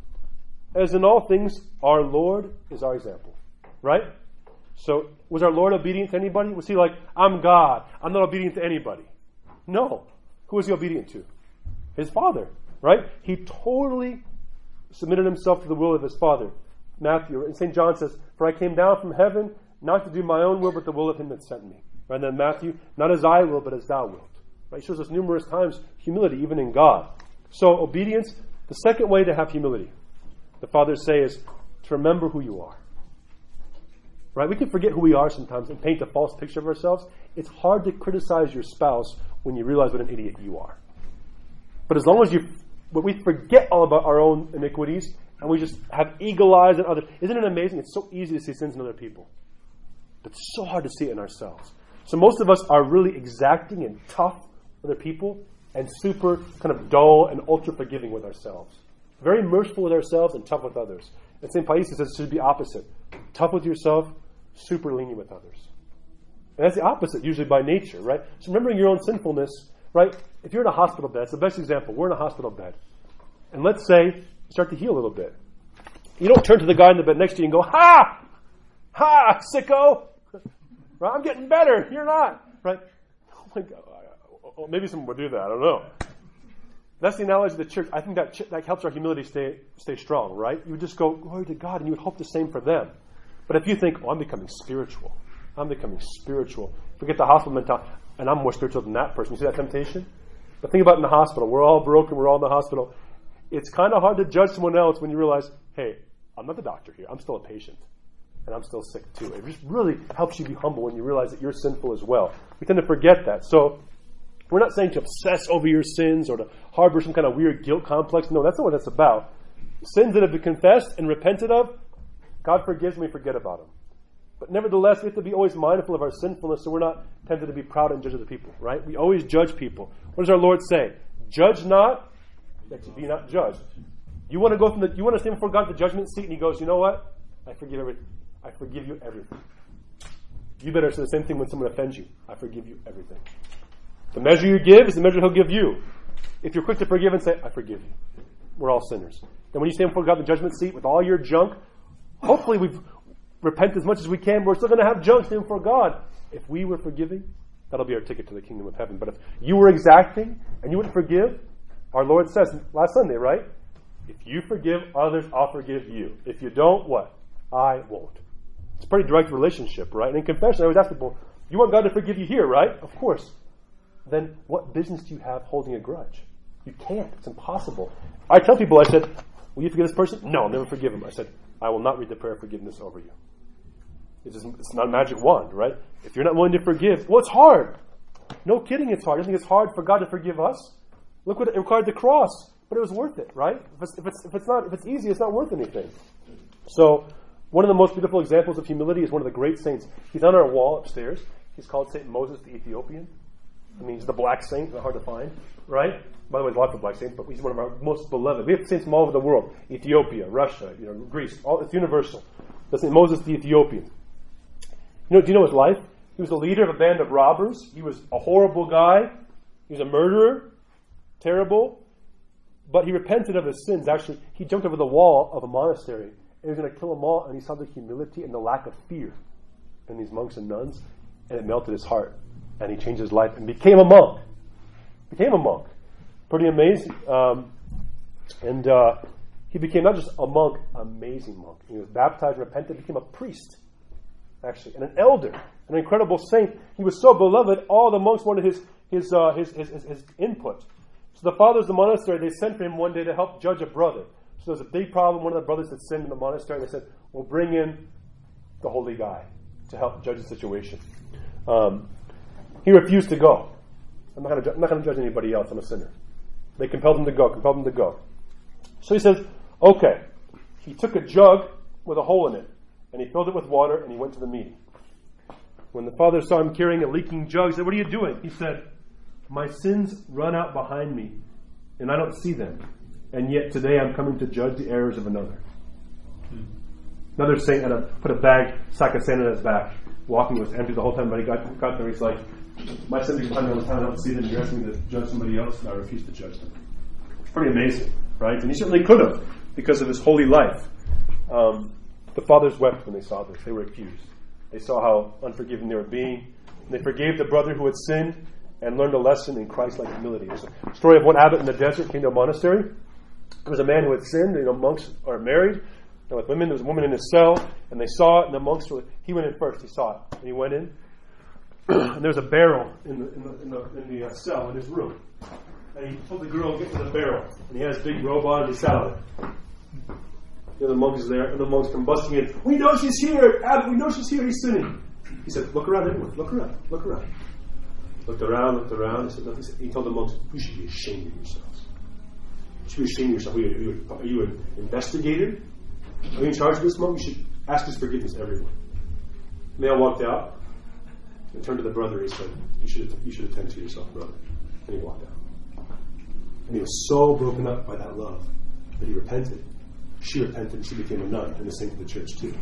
As in all things, our Lord is our example. Right? So, was our Lord obedient to anybody? Was he like, I'm God, I'm not obedient to anybody? No. Who was he obedient to? His Father, right? He totally submitted himself to the will of his Father. Matthew, and St. John says, for I came down from heaven, not to do my own will, but the will of him that sent me. Right? And then Matthew, not as I will, but as thou wilt. Right? He shows us numerous times humility, even in God. So, obedience, the second way to have humility, the Fathers say, is to remember who you are. Right? We can forget who we are sometimes and paint a false picture of ourselves. It's hard to criticize your spouse when you realize what an idiot you are. But as long as we forget all about our own iniquities and we just have eagle eyes and others. Isn't it amazing? It's so easy to see sins in other people. But it's so hard to see it in ourselves. So most of us are really exacting and tough with other people and super kind of dull and ultra forgiving with ourselves. Very merciful with ourselves and tough with others. And St. Paisius says it should be opposite. Tough with yourself, super lenient with others. And that's the opposite, usually by nature, right? So remembering your own sinfulness, right? If you're in a hospital bed, it's the best example. We're in a hospital bed. And let's say you start to heal a little bit. You don't turn to the guy in the bed next to you and go, ha! Ha, sicko! Right? I'm getting better. You're not. Right? Oh my God. Maybe someone would do that. I don't know. That's the analogy of the church. I think that helps our humility stay strong, right? You would just go, glory to God, and you would hope the same for them. But if you think, I'm becoming spiritual. Forget the hospital mentality, and I'm more spiritual than that person. You see that temptation? But think about it in the hospital. We're all broken. We're all in the hospital. It's kind of hard to judge someone else when you realize, hey, I'm not the doctor here. I'm still a patient. and I'm still sick too. It just really helps you be humble when you realize that you're sinful as well. We tend to forget that. So we're not saying to obsess over your sins or to harbor some kind of weird guilt complex. No, that's not what that's about. Sins that have been confessed and repented of, God forgives and we forget about them. But nevertheless, we have to be always mindful of our sinfulness so we're not tempted to be proud and judge other people, right? We always judge people. What does our Lord say? Judge not, that you be not judged. You want to stand before God at the judgment seat, and He goes, you know what? I forgive everything. I forgive you everything. You better say the same thing when someone offends you. I forgive you everything. The measure you give is the measure He'll give you. If you're quick to forgive and say, I forgive you. We're all sinners. Then when you stand before God at the judgment seat with all your junk, hopefully we've repented as much as we can, but we're still going to have junk standing before God. If we were forgiving, that'll be our ticket to the kingdom of heaven. But if you were exacting and you wouldn't forgive, our Lord says last Sunday, right? If you forgive others, I'll forgive you. If you don't, what? I won't. It's a pretty direct relationship, right? And in confession, I always ask people, you want God to forgive you here, right? Of course. Then what business do you have holding a grudge? You can't. It's impossible. I tell people, I said, will you forgive this person? No, I'll never forgive him. I said, I will not read the prayer of forgiveness over you. It's not a magic wand, right? If you're not willing to forgive, well, it's hard. No kidding, it's hard. You think it's hard for God to forgive us? Look what it required the cross, but it was worth it, right? If it's easy, it's not worth anything. So, one of the most beautiful examples of humility is one of the great saints. He's on our wall upstairs. He's called Saint Moses the Ethiopian. I mean, he's the black saint, not hard to find, right? By the way, there's lots of black saints, but he's one of our most beloved. We have saints from all over the world: Ethiopia, Russia, Greece. It's universal. That's Saint Moses the Ethiopian. Do you know his life? He was the leader of a band of robbers. He was a horrible guy. He was a murderer, terrible. But he repented of his sins. Actually, he jumped over the wall of a monastery, and he was going to kill them all. And he saw the humility and the lack of fear in these monks and nuns, and it melted his heart. And he changed his life and became a monk. Pretty amazing. He became not just a monk, amazing monk. He was baptized, repented, became a priest, actually, and an elder, an incredible saint. He was so beloved, all the monks wanted his input. So the fathers of the monastery, they sent for him one day to help judge a brother. So there was a big problem. One of the brothers had sinned in the monastery, and they said, we'll bring in the holy guy to help judge the situation. He refused to go. I'm not going to judge anybody else. I'm a sinner. They compelled him to go. So he says, okay. He took a jug with a hole in it, and he filled it with water, and he went to the meeting. When the father saw him carrying a leaking jug, he said, what are you doing? He said, my sins run out behind me, and I don't see them. And yet today I'm coming to judge the errors of another. Another saint had put a sack of sand in his back, walking was empty the whole time, but he got there, he's like, my sins are behind me all the time, I don't see them, you're asking me to judge somebody else, and I refuse to judge them. It's pretty amazing, right? And he certainly could have, because of his holy life. The fathers wept when they saw this. They were accused. They saw how unforgiving they were being. And they forgave the brother who had sinned and learned a lesson in Christ-like humility. There's a story of one abbot in the desert came to a monastery. There was a man who had sinned. Monks are married. And with women, there was a woman in his cell, and they saw it, and the monks he went in first. He saw it. And he went in. And there's a barrel in the cell in his room. And he told the girl, get to the barrel. And he had his big robe on, and he sat on it. The other monk is there, and the monks come busting in. We know she's here, Abbot, we know she's here, he's sinning. He said, look around, everyone, look around. Looked around, he told the monks, you should be ashamed of yourselves. You should be ashamed of yourself. Are you an investigator? Are you in charge of this monk? You should ask his forgiveness, everyone. And they all walked out and turned to the brother, and he said, you should attend to yourself, brother. And he walked out. And he was so broken up by that love that he repented. She repented and she became a nun, and the same for the church too.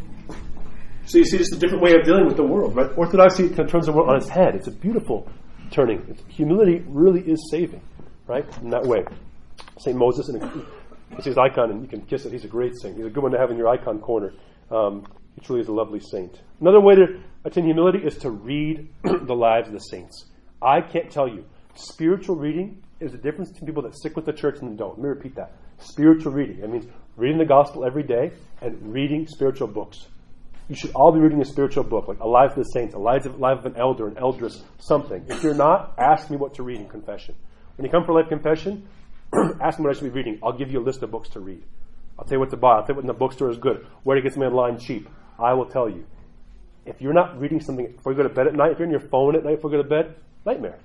So you see, just a different way of dealing with the world, right? Orthodoxy turns the world on its head. It's a beautiful turning. Humility really is saving, right? In that way. St. Moses, it's his icon, and you can kiss it. He's a great saint. He's a good one to have in your icon corner. He truly is a lovely saint. Another way to attain humility is to read the lives of the saints. I can't tell you. Spiritual reading is the difference between people that stick with the church and don't. Let me repeat that. Spiritual reading. That means reading the gospel every day and reading spiritual books. You should all be reading a spiritual book, like a Life of the Saints, a life of an elder, an eldress, something. If you're not, ask me what to read in confession. When you come for life confession, ask me what I should be reading. I'll give you a list of books to read. I'll tell you what to buy. I'll tell you what in the bookstore is good. Where to get something online cheap. I will tell you, if you're not reading something before you go to bed at night, if you're on your phone at night before you go to bed, nightmare.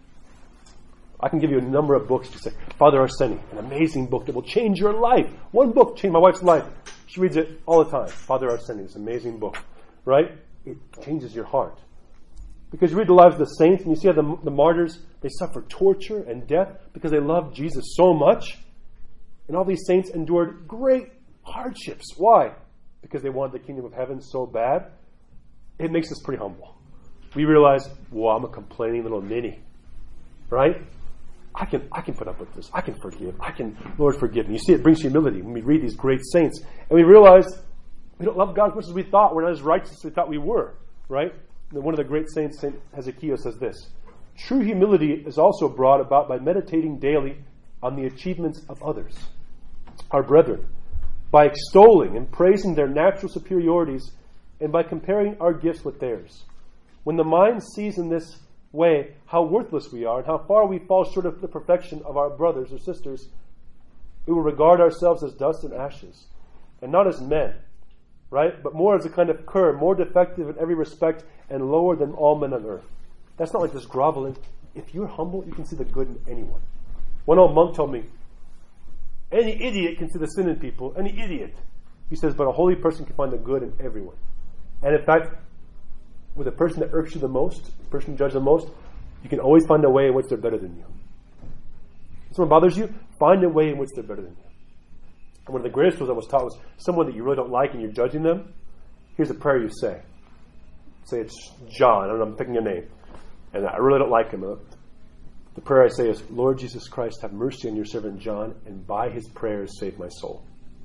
I can give you a number of books to say, Father Arseni, an amazing book that will change your life. One book changed my wife's life. She reads it all the time. Father Arseni, this amazing book, right? It changes your heart. Because you read the lives of the saints and you see how the martyrs, they suffer torture and death because they love Jesus so much. And all these saints endured great hardships. Why? Because they wanted the kingdom of heaven so bad. It makes us pretty humble. We realize, well, I'm a complaining little ninny, right? I can put up with this. I can forgive. Lord, forgive me. You see, it brings humility when we read these great saints. And we realize we don't love God as much as we thought. We're not as righteous as we thought we were, right? And one of the great saints, St. Hezekiah, says this: true humility is also brought about by meditating daily on the achievements of others, our brethren, by extolling and praising their natural superiorities, and by comparing our gifts with theirs. When the mind sees in this way how worthless we are and how far we fall short of the perfection of our brothers or sisters, we will regard ourselves as dust and ashes, and not as men, right? But more as a kind of cur, more defective in every respect and lower than all men on earth. That's not like this groveling. If you're humble, you can see the good in anyone. One old monk told me, any idiot can see the sin in people, any idiot. He says, but a holy person can find the good in everyone. And in fact, with a person that irks you the most, the person you judge the most, you can always find a way in which they're better than you. If someone bothers you, find a way in which they're better than you. And one of the greatest rules I was taught was someone that you really don't like and you're judging them, here's a prayer you say. Say it's John, I don't know, I'm picking a name, and I really don't like him. The prayer I say is, Lord Jesus Christ, have mercy on your servant John, and by his prayers save my soul.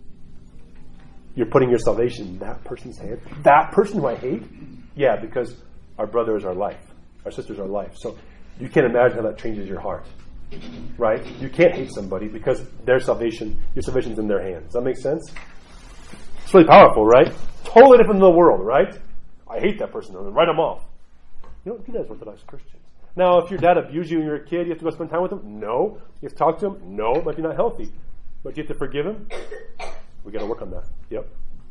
You're putting your salvation in that person's hand. That person who I hate? Yeah, because our brother is our life. Our sister is our life. So you can't imagine how that changes your heart. Right? You can't hate somebody because their salvation, your salvation's in their hands. Does that make sense? It's really powerful, right? Totally different than the world, right? I hate that person. I'm going to write them off. You don't do that as Orthodox Christians. Now, if your dad abused you when you were a kid, you have to go spend time with him? No. You have to talk to him? No. It might be not healthy. But you have to forgive him? We got to work on that. Yep.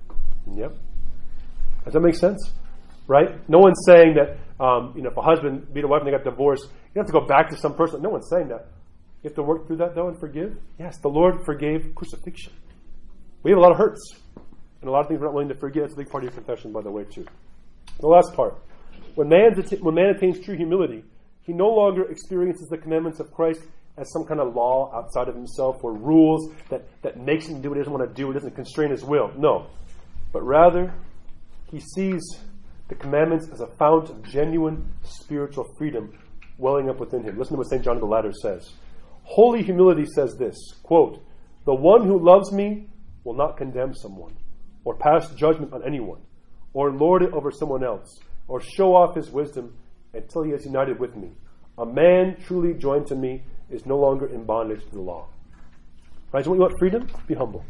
Does that make sense? Right? No one's saying that if a husband beat a wife and they got divorced, you don't have to go back to some person. No one's saying that. You have to work through that though and forgive. Yes, the Lord forgave crucifixion. We have a lot of hurts and a lot of things we're not willing to forgive. That's a big part of your confession, by the way, too. The last part. When man attains true humility, he no longer experiences the commandments of Christ as some kind of law outside of himself or rules that makes him do what he doesn't want to do, it doesn't constrain his will. No. But rather, he sees the commandments as a fount of genuine spiritual freedom welling up within him. Listen to what St. John of the Ladder says. Holy humility says this, quote, the one who loves me will not condemn someone, or pass judgment on anyone, or lord it over someone else, or show off his wisdom until he is united with me. A man truly joined to me is no longer in bondage to the law. Right? So you want freedom? Be humble.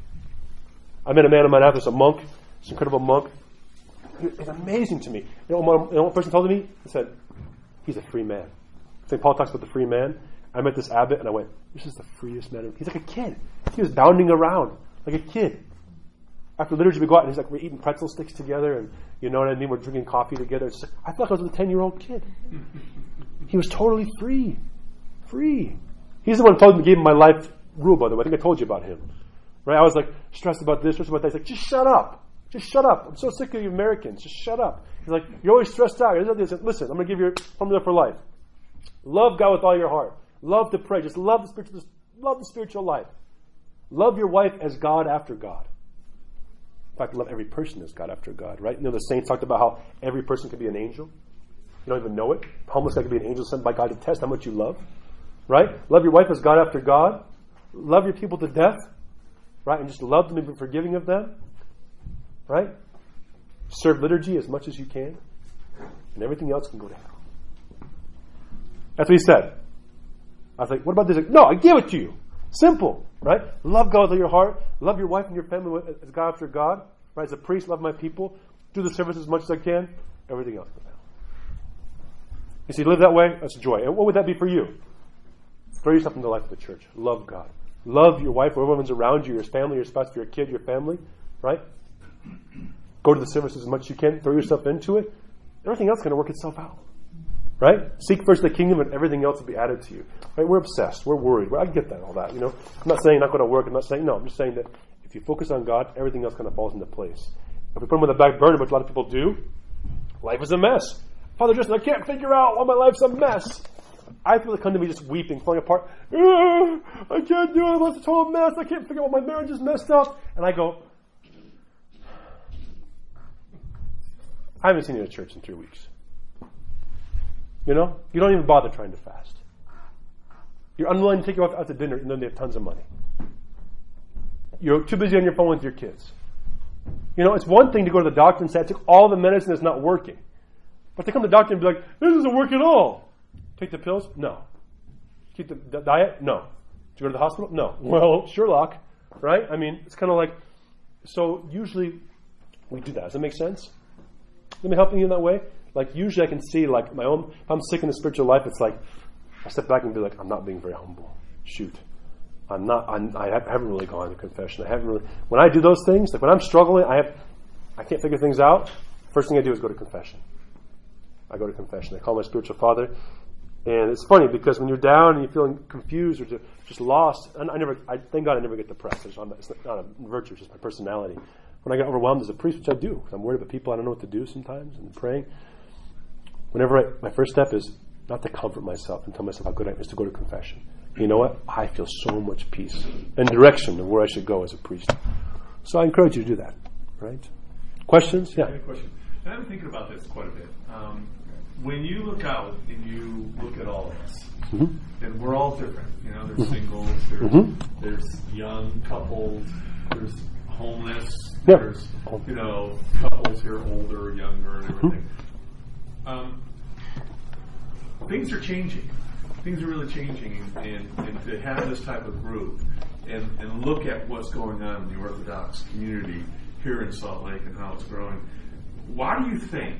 I met a man in my office, a monk, this incredible monk. It's amazing to me. You know what person told me? He said, he's a free man. St. Paul talks about the free man. I met this abbot and I went, this is the freest man. He's like a kid. He was bounding around like a kid. After liturgy, we go out and he's like, we're eating pretzel sticks together and you know what I mean? We're drinking coffee together. It's like, I felt like I was a 10-year-old kid. He was totally free. Free. He's the one who told me, gave me my life rule, by the way. I think I told you about him. Right? I was like, stressed about this, stressed about that. He's like, just shut up. Just shut up. I'm so sick of you Americans. Just shut up. He's like, you're always stressed out. Listen, I'm going to give you a formula for life. Love God with all your heart. Love to pray. Just love the spiritual life. Love your wife as God after God. In fact, love every person as God after God, right? You know, the saints talked about how every person could be an angel. You don't even know it. A homeless guy could be an angel sent by God to test how much you love. Right? Love your wife as God after God. Love your people to death. Right? And just love them and be forgiving of them. Right? Serve liturgy as much as you can. And everything else can go to hell. That's what he said. I was like, what about this? Like, no, I give it to you. Simple. Right? Love God with all your heart. Love your wife and your family as God after God. Right? As a priest, love my people. Do the service as much as I can. Everything else goes to hell. You see, live that way, that's joy. And what would that be for you? Throw yourself into the life of the church. Love God. Love your wife or everyone's around you, your family, your spouse, your kid, your family. Right? Go to the services as much as you can. Throw yourself into it. Everything else is going to work itself out. Right? Seek first the kingdom and everything else will be added to you. Right? We're obsessed. We're worried. Well, I get that, all that. I'm not saying not going to work. I'm not saying no. I'm just saying that if you focus on God, everything else kind of falls into place. If we put them on the back burner, which a lot of people do, life is a mess. Father Justin, I can't figure out why my life's a mess. I feel like come to me just weeping, falling apart. I can't do it. I'm a total mess. I can't figure out why my marriage is messed up. And I go, I haven't seen you at church in 3 weeks. You don't even bother trying to fast. You're unwilling to take your wife out to dinner, and then they have tons of money. You're too busy on your phone with your kids. It's one thing to go to the doctor and say, I took all the medicine, it's not working. But to come to the doctor and be like, this doesn't work at all. Take the pills? No. Keep the diet? No. Did you go to the hospital? No. Well, Sherlock, right? It's kind of like, so usually we do that. Does that make sense? Let me help you in that way. Like usually I can see like my own, if I'm sick in the spiritual life, it's like, I step back and be like, I'm not being very humble. Shoot. I haven't really gone to confession. When I do those things, like when I'm struggling, I can't figure things out, first thing I do is go to confession. I go to confession. I call my spiritual father. And it's funny because when you're down and you're feeling confused or just lost, and thank God I never get depressed. It's not a virtue, it's just my personality. When I get overwhelmed as a priest, which I do, because I'm worried about people, I don't know what to do sometimes, and praying. My first step is not to comfort myself and tell myself how good I am, is to go to confession. You know what? I feel so much peace and direction of where I should go as a priest. So I encourage you to do that. Right? Questions? Yeah. I have a question. I've been thinking about this quite a bit. When you look out and you look at all of us, and we're all different. There's singles, there's young couples, there's homeless, there's couples who are older, younger, and everything. Things are changing. Things are really changing, and to have this type of group and look at what's going on in the Orthodox community here in Salt Lake and how it's growing. Why do you think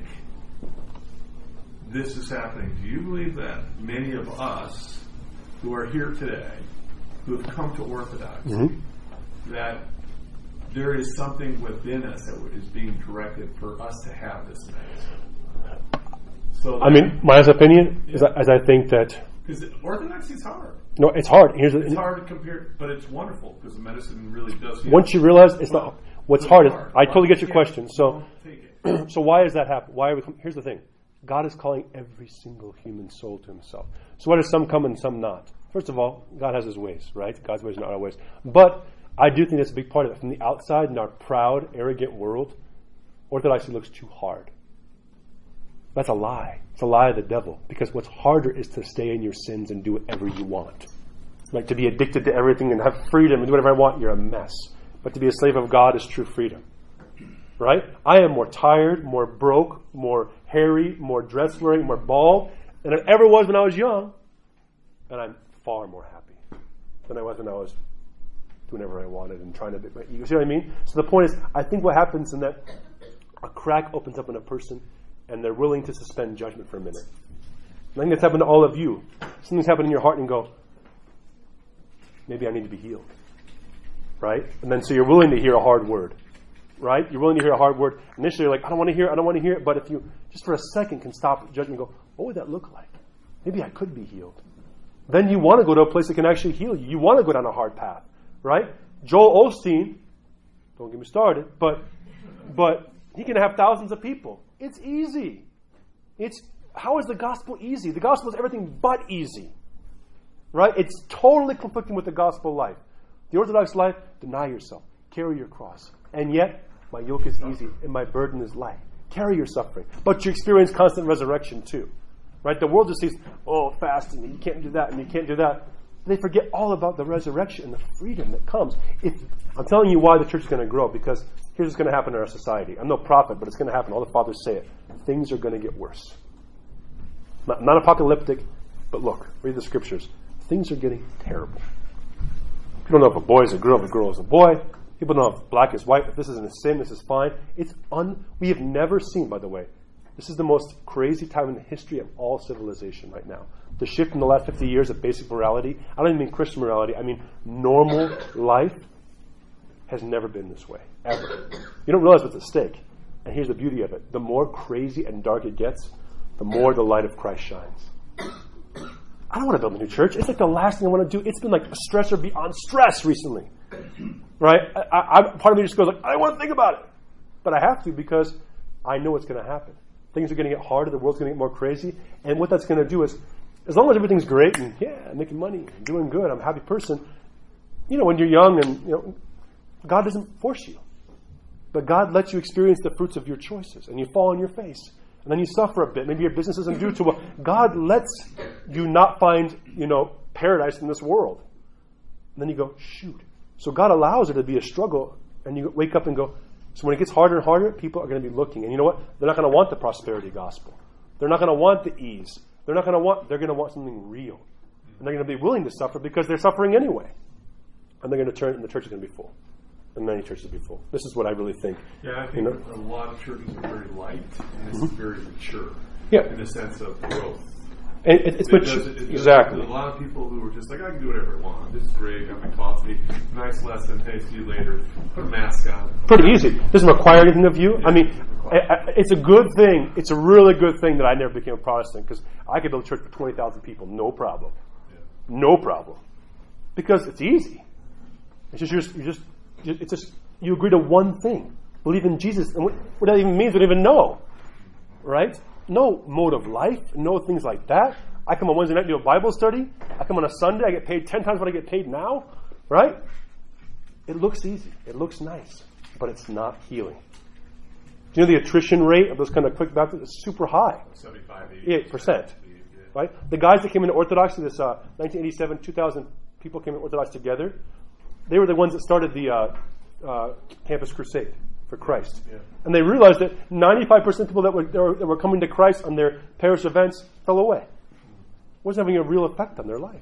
this is happening? Do you believe that many of us who are here today, who have come to Orthodoxy, that there is something within us that is being directed for us to have this medicine? So my honest opinion is I think that... Because Orthodoxy is hard. No, it's hard. It's hard to compare, but it's wonderful because the medicine really does... Once you realize it's not... What's hard is... I totally get your question. So why does that happen? Here's the thing. God is calling every single human soul to himself. So why does some come and some not? First of all, God has his ways, right? God's ways are not our ways. But I do think that's a big part of it. From the outside, in our proud, arrogant world, Orthodoxy looks too hard. That's a lie. It's a lie of the devil. Because what's harder is to stay in your sins and do whatever you want. Like to be addicted to everything and have freedom and do whatever I want, you're a mess. But to be a slave of God is true freedom. Right? I am more tired, more broke, more hairy, more dress wearing, more bald than I ever was when I was young. And I'm far more happy than I was when I was doing whatever I wanted and trying to be my ego. See what I mean? So the point is, I think what happens in that a crack opens up in a person and they're willing to suspend judgment for a minute. I think that's happened to all of you. Something's happened in your heart and go, maybe I need to be healed. Right? And then so you're willing to hear a hard word. Right? You're willing to hear a hard word. Initially you're like, I don't want to hear it. But if you just for a second can stop judgment and go, what would that look like? Maybe I could be healed. Then you want to go to a place that can actually heal you. You want to go down a hard path. Right? Joel Osteen, don't get me started, but he can have thousands of people. It's easy. How is the gospel easy? The gospel is everything but easy. Right? It's totally conflicting with the gospel life. The Orthodox life, deny yourself. Carry your cross. And yet, my yoke is easy and my burden is light. Carry your suffering. But you experience constant resurrection too. Right? The world just sees, fasting, and you can't do that, and you can't do that. They forget all about the resurrection and the freedom that comes. I'm telling you why the church is going to grow, because here's what's going to happen in our society. I'm no prophet, but it's going to happen. All the fathers say it. Things are going to get worse. Not apocalyptic, but look, read the scriptures. Things are getting terrible. People don't know if a boy is a girl, if a girl is a boy. People don't know if black is white, if this isn't a sin, this is fine. We have never seen, by the way, this is the most crazy time in the history of all civilization right now. The shift in the last 50 years of basic morality, I don't even mean Christian morality, I mean normal life has never been this way, ever. You don't realize what's at stake. And here's the beauty of it. The more crazy and dark it gets, the more the light of Christ shines. I don't want to build a new church. It's like the last thing I want to do. It's been like a stressor beyond stress recently. Right? Part of me just goes like, I don't want to think about it. But I have to because I know what's going to happen. Things are going to get harder. The world's going to get more crazy. And what that's going to do is, as long as everything's great and I'm making money, I'm doing good, I'm a happy person, when you're young and, God doesn't force you. But God lets you experience the fruits of your choices. And you fall on your face. And then you suffer a bit. Maybe your business isn't due to well. God lets you not find, paradise in this world. And then you go, shoot. So God allows it to be a struggle. And you wake up and go, so when it gets harder and harder, people are going to be looking. And you know what? They're not going to want the prosperity gospel. They're not going to want the ease. They're going to want something real. And they're going to be willing to suffer because they're suffering anyway. And they're going to turn and the church is going to be full. And many churches will be full. This is what I really think. Yeah, I think a lot of churches are very light, and this is very mature. Yeah. In the sense of growth. And it's mature. Exactly. There's a lot of people who are just like, I can do whatever I want. This is great. Got my coffee. Nice lesson. Hey, see you later. Put a mask on. Pretty easy. Doesn't require anything of you. Yeah, it's a good thing. It's a really good thing that I never became a Protestant because I could build a church for 20,000 people. No problem. Yeah. No problem. Because it's easy. It's just you agree to one thing. Believe in Jesus. And what that even means, we don't even know. Right? No mode of life. No things like that. I come on Wednesday night and do a Bible study. I come on a Sunday. I get paid 10 times what I get paid now. Right? It looks easy. It looks nice. But it's not healing. Do you know the attrition rate of those kind of quick baptisms is super high? 75, 88%. Right? The guys that came into Orthodoxy, this 1987, 2,000 people came into Orthodox together. They were the ones that started the Campus Crusade for Christ. Yeah. And they realized that 95% of people that were coming to Christ on their parish events fell away. Wasn't having a real effect on their life.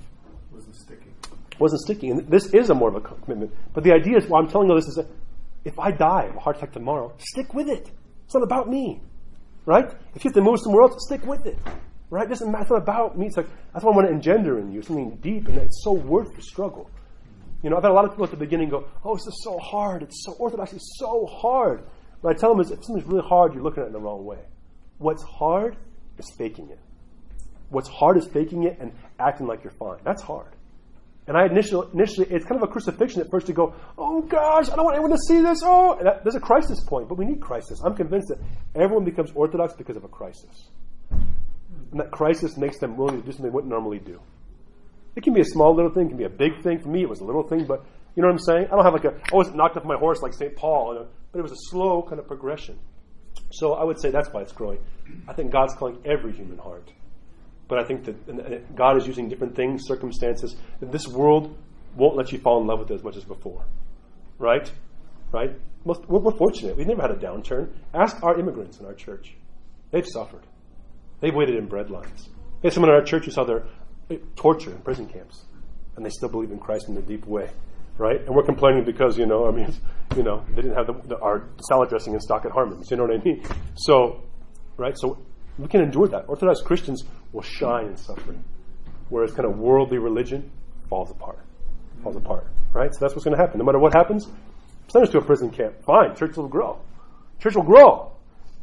Wasn't sticking. And this is more of a commitment. But the idea is, why I'm telling you this is that if I die of a heart attack tomorrow, stick with it. It's not about me. Right? If you have to move somewhere else, stick with it. Right? It's not about me. It's like, that's what I want to engender in you. Something deep, and it's so worth the struggle. I've had a lot of people at the beginning go, oh, this is so hard. It's so orthodox. It's so hard. But I tell them is, if something's really hard, you're looking at it in the wrong way. What's hard is faking it. What's hard is faking it and acting like you're fine. That's hard. And I initially, it's kind of a crucifixion at first to go, oh gosh, I don't want anyone to see this. Oh, and there's a crisis point, but we need crisis. I'm convinced that everyone becomes orthodox because of a crisis. And that crisis makes them willing to do something they wouldn't normally do. It can be a small little thing, it can be a big thing. For me, it was a little thing, but you know what I'm saying? I wasn't knocked off my horse like St. Paul, but it was a slow kind of progression. So I would say that's why it's growing. I think God's calling every human heart. But I think that God is using different things, circumstances, that this world won't let you fall in love with it as much as before. Right? Right? We're fortunate. We've never had a downturn. Ask our immigrants in our church. They've suffered. They've waited in bread lines. There's someone in our church who saw their torture in prison camps, and they still believe in Christ in a deep way, right? And we're complaining because they didn't have our salad dressing in stock at Harmon's. You know what I mean? So, right? So we can endure that. Orthodox Christians will shine in suffering, whereas kind of worldly religion falls apart, right? So that's what's going to happen. No matter what happens, send us to a prison camp. Fine, church will grow. Church will grow.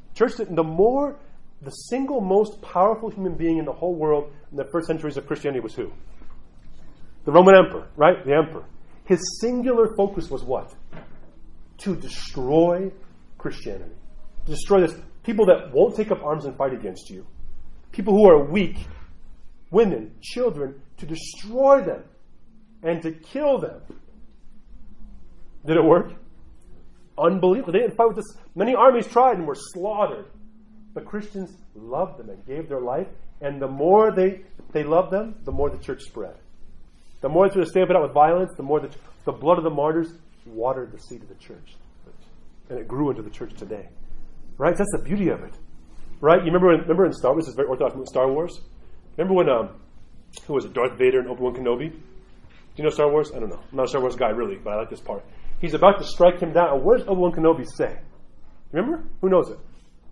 The single most powerful human being in the whole world in the first centuries of Christianity was who? The Roman emperor, right? The emperor. His singular focus was what? To destroy Christianity. To destroy this. People that won't take up arms and fight against you. People who are weak. Women, children. To destroy them. And to kill them. Did it work? Unbelievable. They didn't fight with this. Many armies tried and were slaughtered. But Christians loved them and gave their life. And the more they loved them, the more the church spread. The more they stamped it out with violence, the more the blood of the martyrs watered the seed of the church. And it grew into the church today. Right? That's the beauty of it. Right? You remember in Star Wars, this is very orthodox movie, Star Wars? Remember when, who was it, Darth Vader and Obi-Wan Kenobi? Do you know Star Wars? I don't know. I'm not a Star Wars guy, really, but I like this part. He's about to strike him down. And what does Obi-Wan Kenobi say? Remember? Who knows it?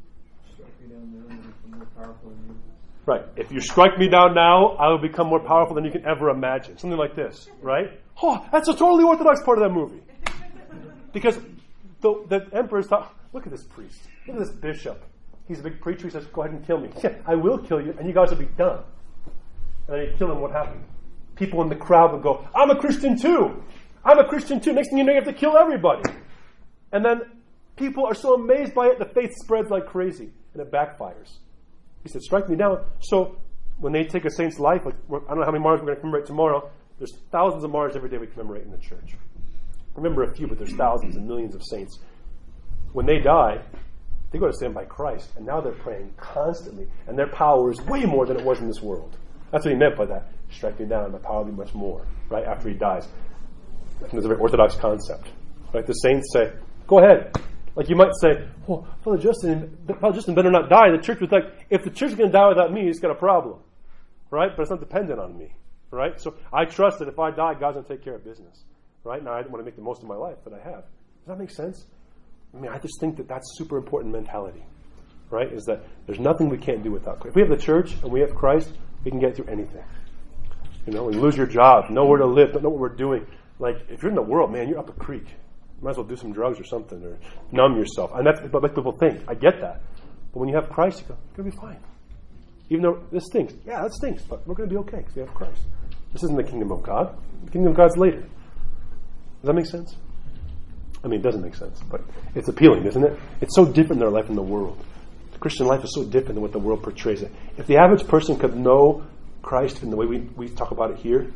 Right. If you strike me down now, I will become more powerful than you can ever imagine. Something like this, right? Oh, that's a totally orthodox part of that movie. Because the emperors thought, look at this priest. Look at this bishop. He's a big preacher. He says, go ahead and kill me. Yeah, I will kill you, and you guys will be done. And then you kill him, what happened? People in the crowd would go, I'm a Christian too. I'm a Christian too. Next thing you know, you have to kill everybody. And then people are so amazed by it, the faith spreads like crazy, and it backfires. He said, strike me down. So when they take a saint's life, like, I don't know how many martyrs we're going to commemorate tomorrow, there's thousands of martyrs every day we commemorate in the church. Remember a few, but there's thousands and millions of saints. When they die, they go to stand by Christ, and now they're praying constantly, and their power is way more than it was in this world. That's what he meant by that. Strike me down, my power will be much more, right, after he dies. I think it's a very orthodox concept. Right? The saints say, go ahead. Like you might say, well, Father Justin better not die. The church was like, if the church is going to die without me, he's got a problem. Right? But it's not dependent on me. Right? So I trust that if I die, God's going to take care of business. Right? Now I want to make the most of my life that I have. Does that make sense? I mean, I just think that that's super important mentality. Right? Is that there's nothing we can't do without Christ. If we have the church and we have Christ, we can get through anything. You know, when you lose your job, nowhere to live, don't know what we're doing. Like, if you're in the world, man, you're up a creek. You might as well do some drugs or something, or numb yourself. And that's what people think. I get that. But when you have Christ, you're going to be fine. Even though this stinks. Yeah, that stinks, but we're going to be okay because we have Christ. This isn't the kingdom of God. The kingdom of God's later. Does that make sense? I mean, it doesn't make sense, but it's appealing, isn't it? It's so different than our life in the world. The Christian life is so different than what the world portrays it. If the average person could know Christ in the way we talk about it here,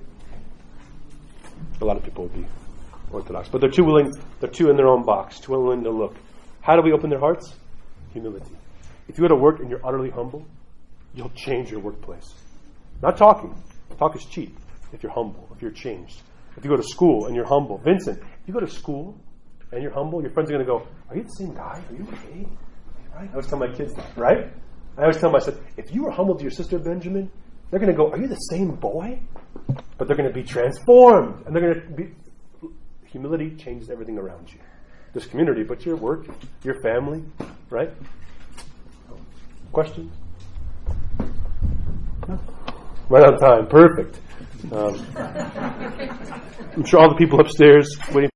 a lot of people would be orthodox. But they're too willing, they're too in their own box, too willing to look. How do we open their hearts? Humility. If you go to work and you're utterly humble, you'll change your workplace. Not talking. Talk is cheap if you're humble, if you're changed. If you go to school and you're humble. Vincent, if you go to school and you're humble, your friends are going to go, are you the same guy? Are you okay? Right? I always tell my kids that, right? I always tell myself, if you were humble to your sister Benjamin, they're going to go, are you the same boy? But they're going to be transformed. And they're going to be... Humility changes everything around you. This community, but your work, your family, right? Questions? No? Right on time. Perfect. I'm sure all the people upstairs waiting